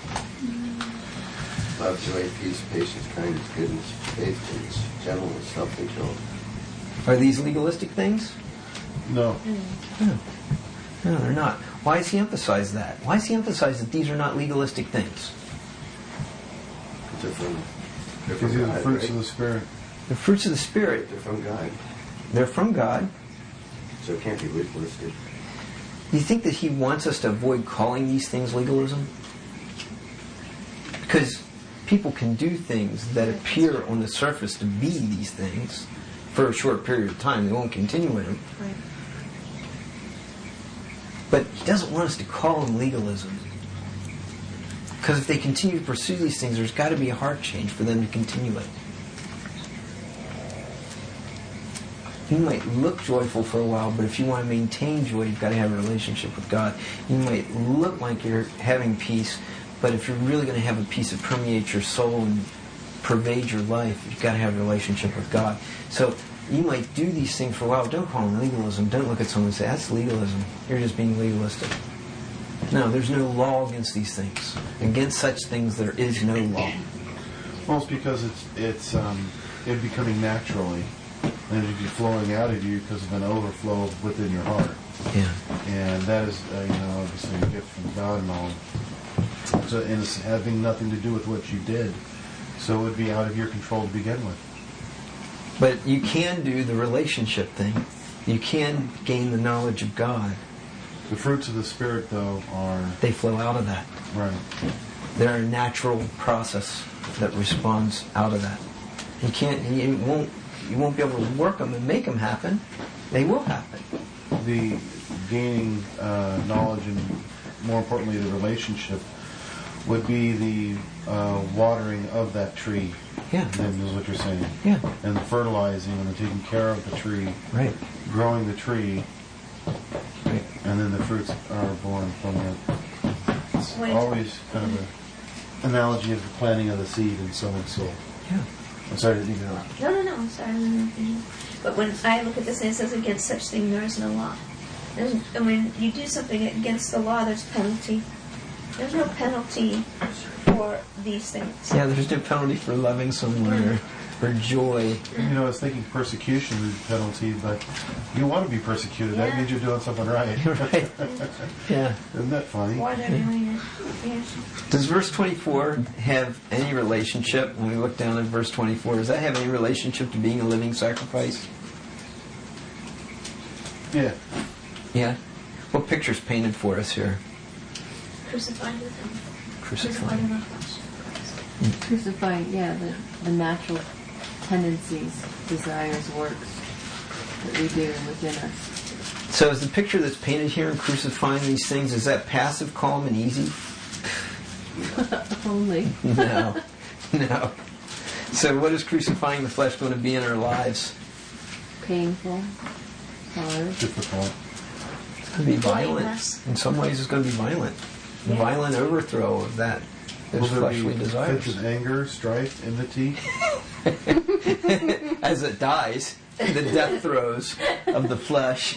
Love, joy, peace, patience, kindness, goodness, faithfulness, gentleness, self-control. Are these legalistic things? No. No, they're not. Why does he emphasize that? Why does he emphasize that these are not legalistic things? They're from Because these are the God, fruits right? of the Spirit. The fruits of the Spirit. They're from God. They're from God. So it can't be legalistic. You think that he wants us to avoid calling these things legalism? Because people can do things that appear on the surface to be these things for a short period of time. They won't continue in them. Right. But he doesn't want us to call them legalism. Because if they continue to pursue these things, there's got to be a heart change for them to continue it. You might look joyful for a while, but if you want to maintain joy, you've got to have a relationship with God. You might look like you're having peace, but if you're really going to have a peace that permeates your soul and pervade your life, you've got to have a relationship with God. So you might do these things for a while. Don't call them legalism. Don't look at someone and say, that's legalism. You're just being legalistic. No, there's no law against these things. Against such things, there is no law. Well, it's because it's becoming naturally, and it'd be flowing out of you because of an overflow within your heart. Yeah. And that is, obviously a gift from God and all. So, and it's having nothing to do with what you did. So it would be out of your control to begin with. But you can do the relationship thing. You can gain the knowledge of God. The fruits of the Spirit, though, they flow out of that. Right. They're a natural process that responds out of that. You won't be able to work them and make them happen. They will happen. The gaining knowledge and, more importantly, the relationship would be the watering of that tree. Yeah. Then is what you're saying. Yeah. And the fertilizing and the taking care of the tree. Right. Growing the tree. Right. And then the fruits are born from it. It's always kind of an analogy of the planting of the seed and sowing soul. Yeah. I'm sorry, I didn't even know. No, I'm sorry. But when I look at this and it says against such thing there is no law. And when you do something against the law, there's penalty. There's no penalty for these things. Yeah, there's no penalty for loving someone or joy. I was thinking persecution is a penalty, but you want to be persecuted. Yeah. That means you're doing something right. Right. Yeah. Isn't that funny? Why they're doing it. Yeah. Does verse 24 have any relationship, when we look down at verse 24, does that have any relationship to being a living sacrifice? Yeah. Yeah? What picture's painted for us here? Crucified with him. Crucified. in our flesh. Crucifying, the natural tendencies, desires, works that we do within us. So is the picture that's painted here in crucifying these things, is that passive, calm, and easy? Only. No. So what is crucifying the flesh going to be in our lives? Painful, hard. Difficult. It's going to be violent. In some ways it's going to be violent. The violent overthrow of that. Those fleshly desires. Fits of anger, strife, enmity. As it dies, the death throes of the flesh.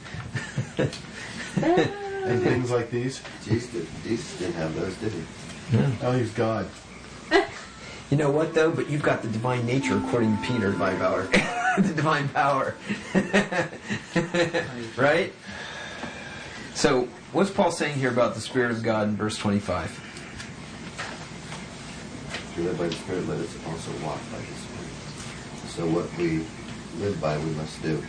And things like these. Jesus didn't have those, did he? No. Oh, he's God. You know what, though? But you've got the divine nature, according to Peter. Divine power. The divine power. Right? So, what's Paul saying here about the Spirit of God in verse 25? If we live by the Spirit, let us also walk by the Spirit. So what we live by, we must do.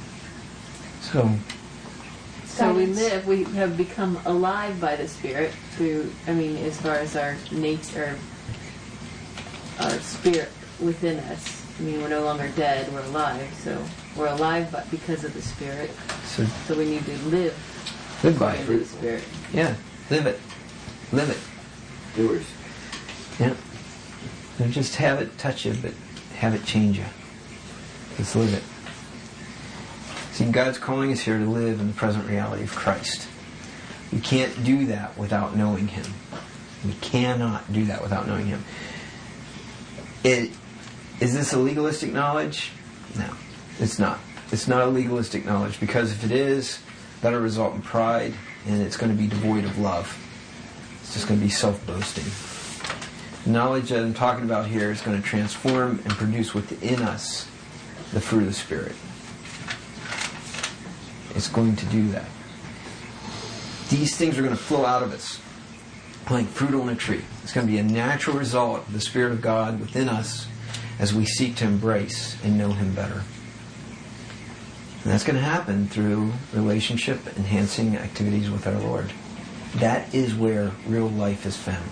So we have become alive by the Spirit through, as far as our nature, our spirit within us. We're no longer dead, we're alive. So we're alive because of the Spirit. So we need to live by the Spirit. Yeah, live it. Doers. Yeah. Don't just have it touch you, but have it change you. Let's live it. See, God's calling us here to live in the present reality of Christ. We can't do that without knowing Him. We cannot do that without knowing Him. Is this a legalistic knowledge? No, it's not. It's not a legalistic knowledge, because if it is, that'll result in pride, and it's going to be devoid of love. It's just going to be self-boasting. The knowledge that I'm talking about here is going to transform and produce within us the fruit of the Spirit. It's going to do that. These things are going to flow out of us like fruit on a tree. It's going to be a natural result of the Spirit of God within us as we seek to embrace and know Him better. And that's going to happen through relationship-enhancing activities with our Lord. That is where real life is found.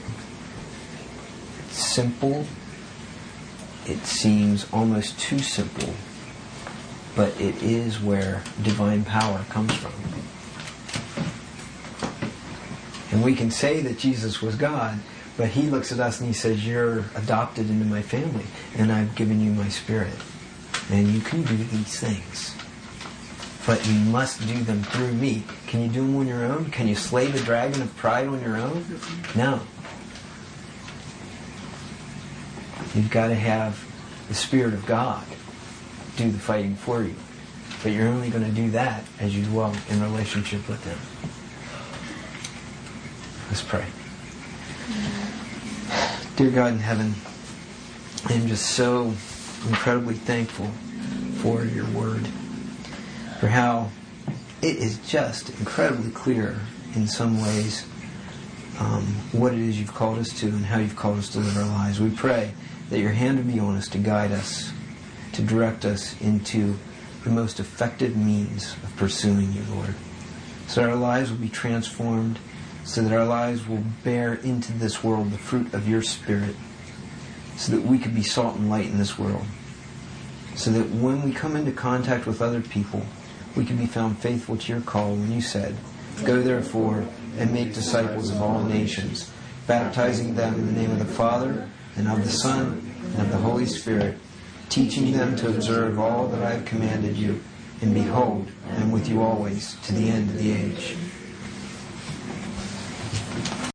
It's simple. It seems almost too simple. But it is where divine power comes from. And we can say that Jesus was God, but He looks at us and He says, you're adopted into my family, and I've given you my Spirit. And you can do these things, but you must do them through me. Can you do them on your own? Can you slay the dragon of pride on your own? No. You've got to have the Spirit of God do the fighting for you. But you're only going to do that as you dwell in relationship with Him. Let's pray. Dear God in heaven, I am just so incredibly thankful for your word, for how it is just incredibly clear in some ways what it is you've called us to and how you've called us to live our lives. We pray that your hand would be on us to guide us, to direct us into the most effective means of pursuing you, Lord, so that our lives will be transformed, so that our lives will bear into this world the fruit of your Spirit, so that we could be salt and light in this world, so that when we come into contact with other people, we can be found faithful to your call when you said, "Go therefore and make disciples of all nations, baptizing them in the name of the Father, and of the Son, and of the Holy Spirit, teaching them to observe all that I have commanded you. And behold, I am with you always, to the end of the age."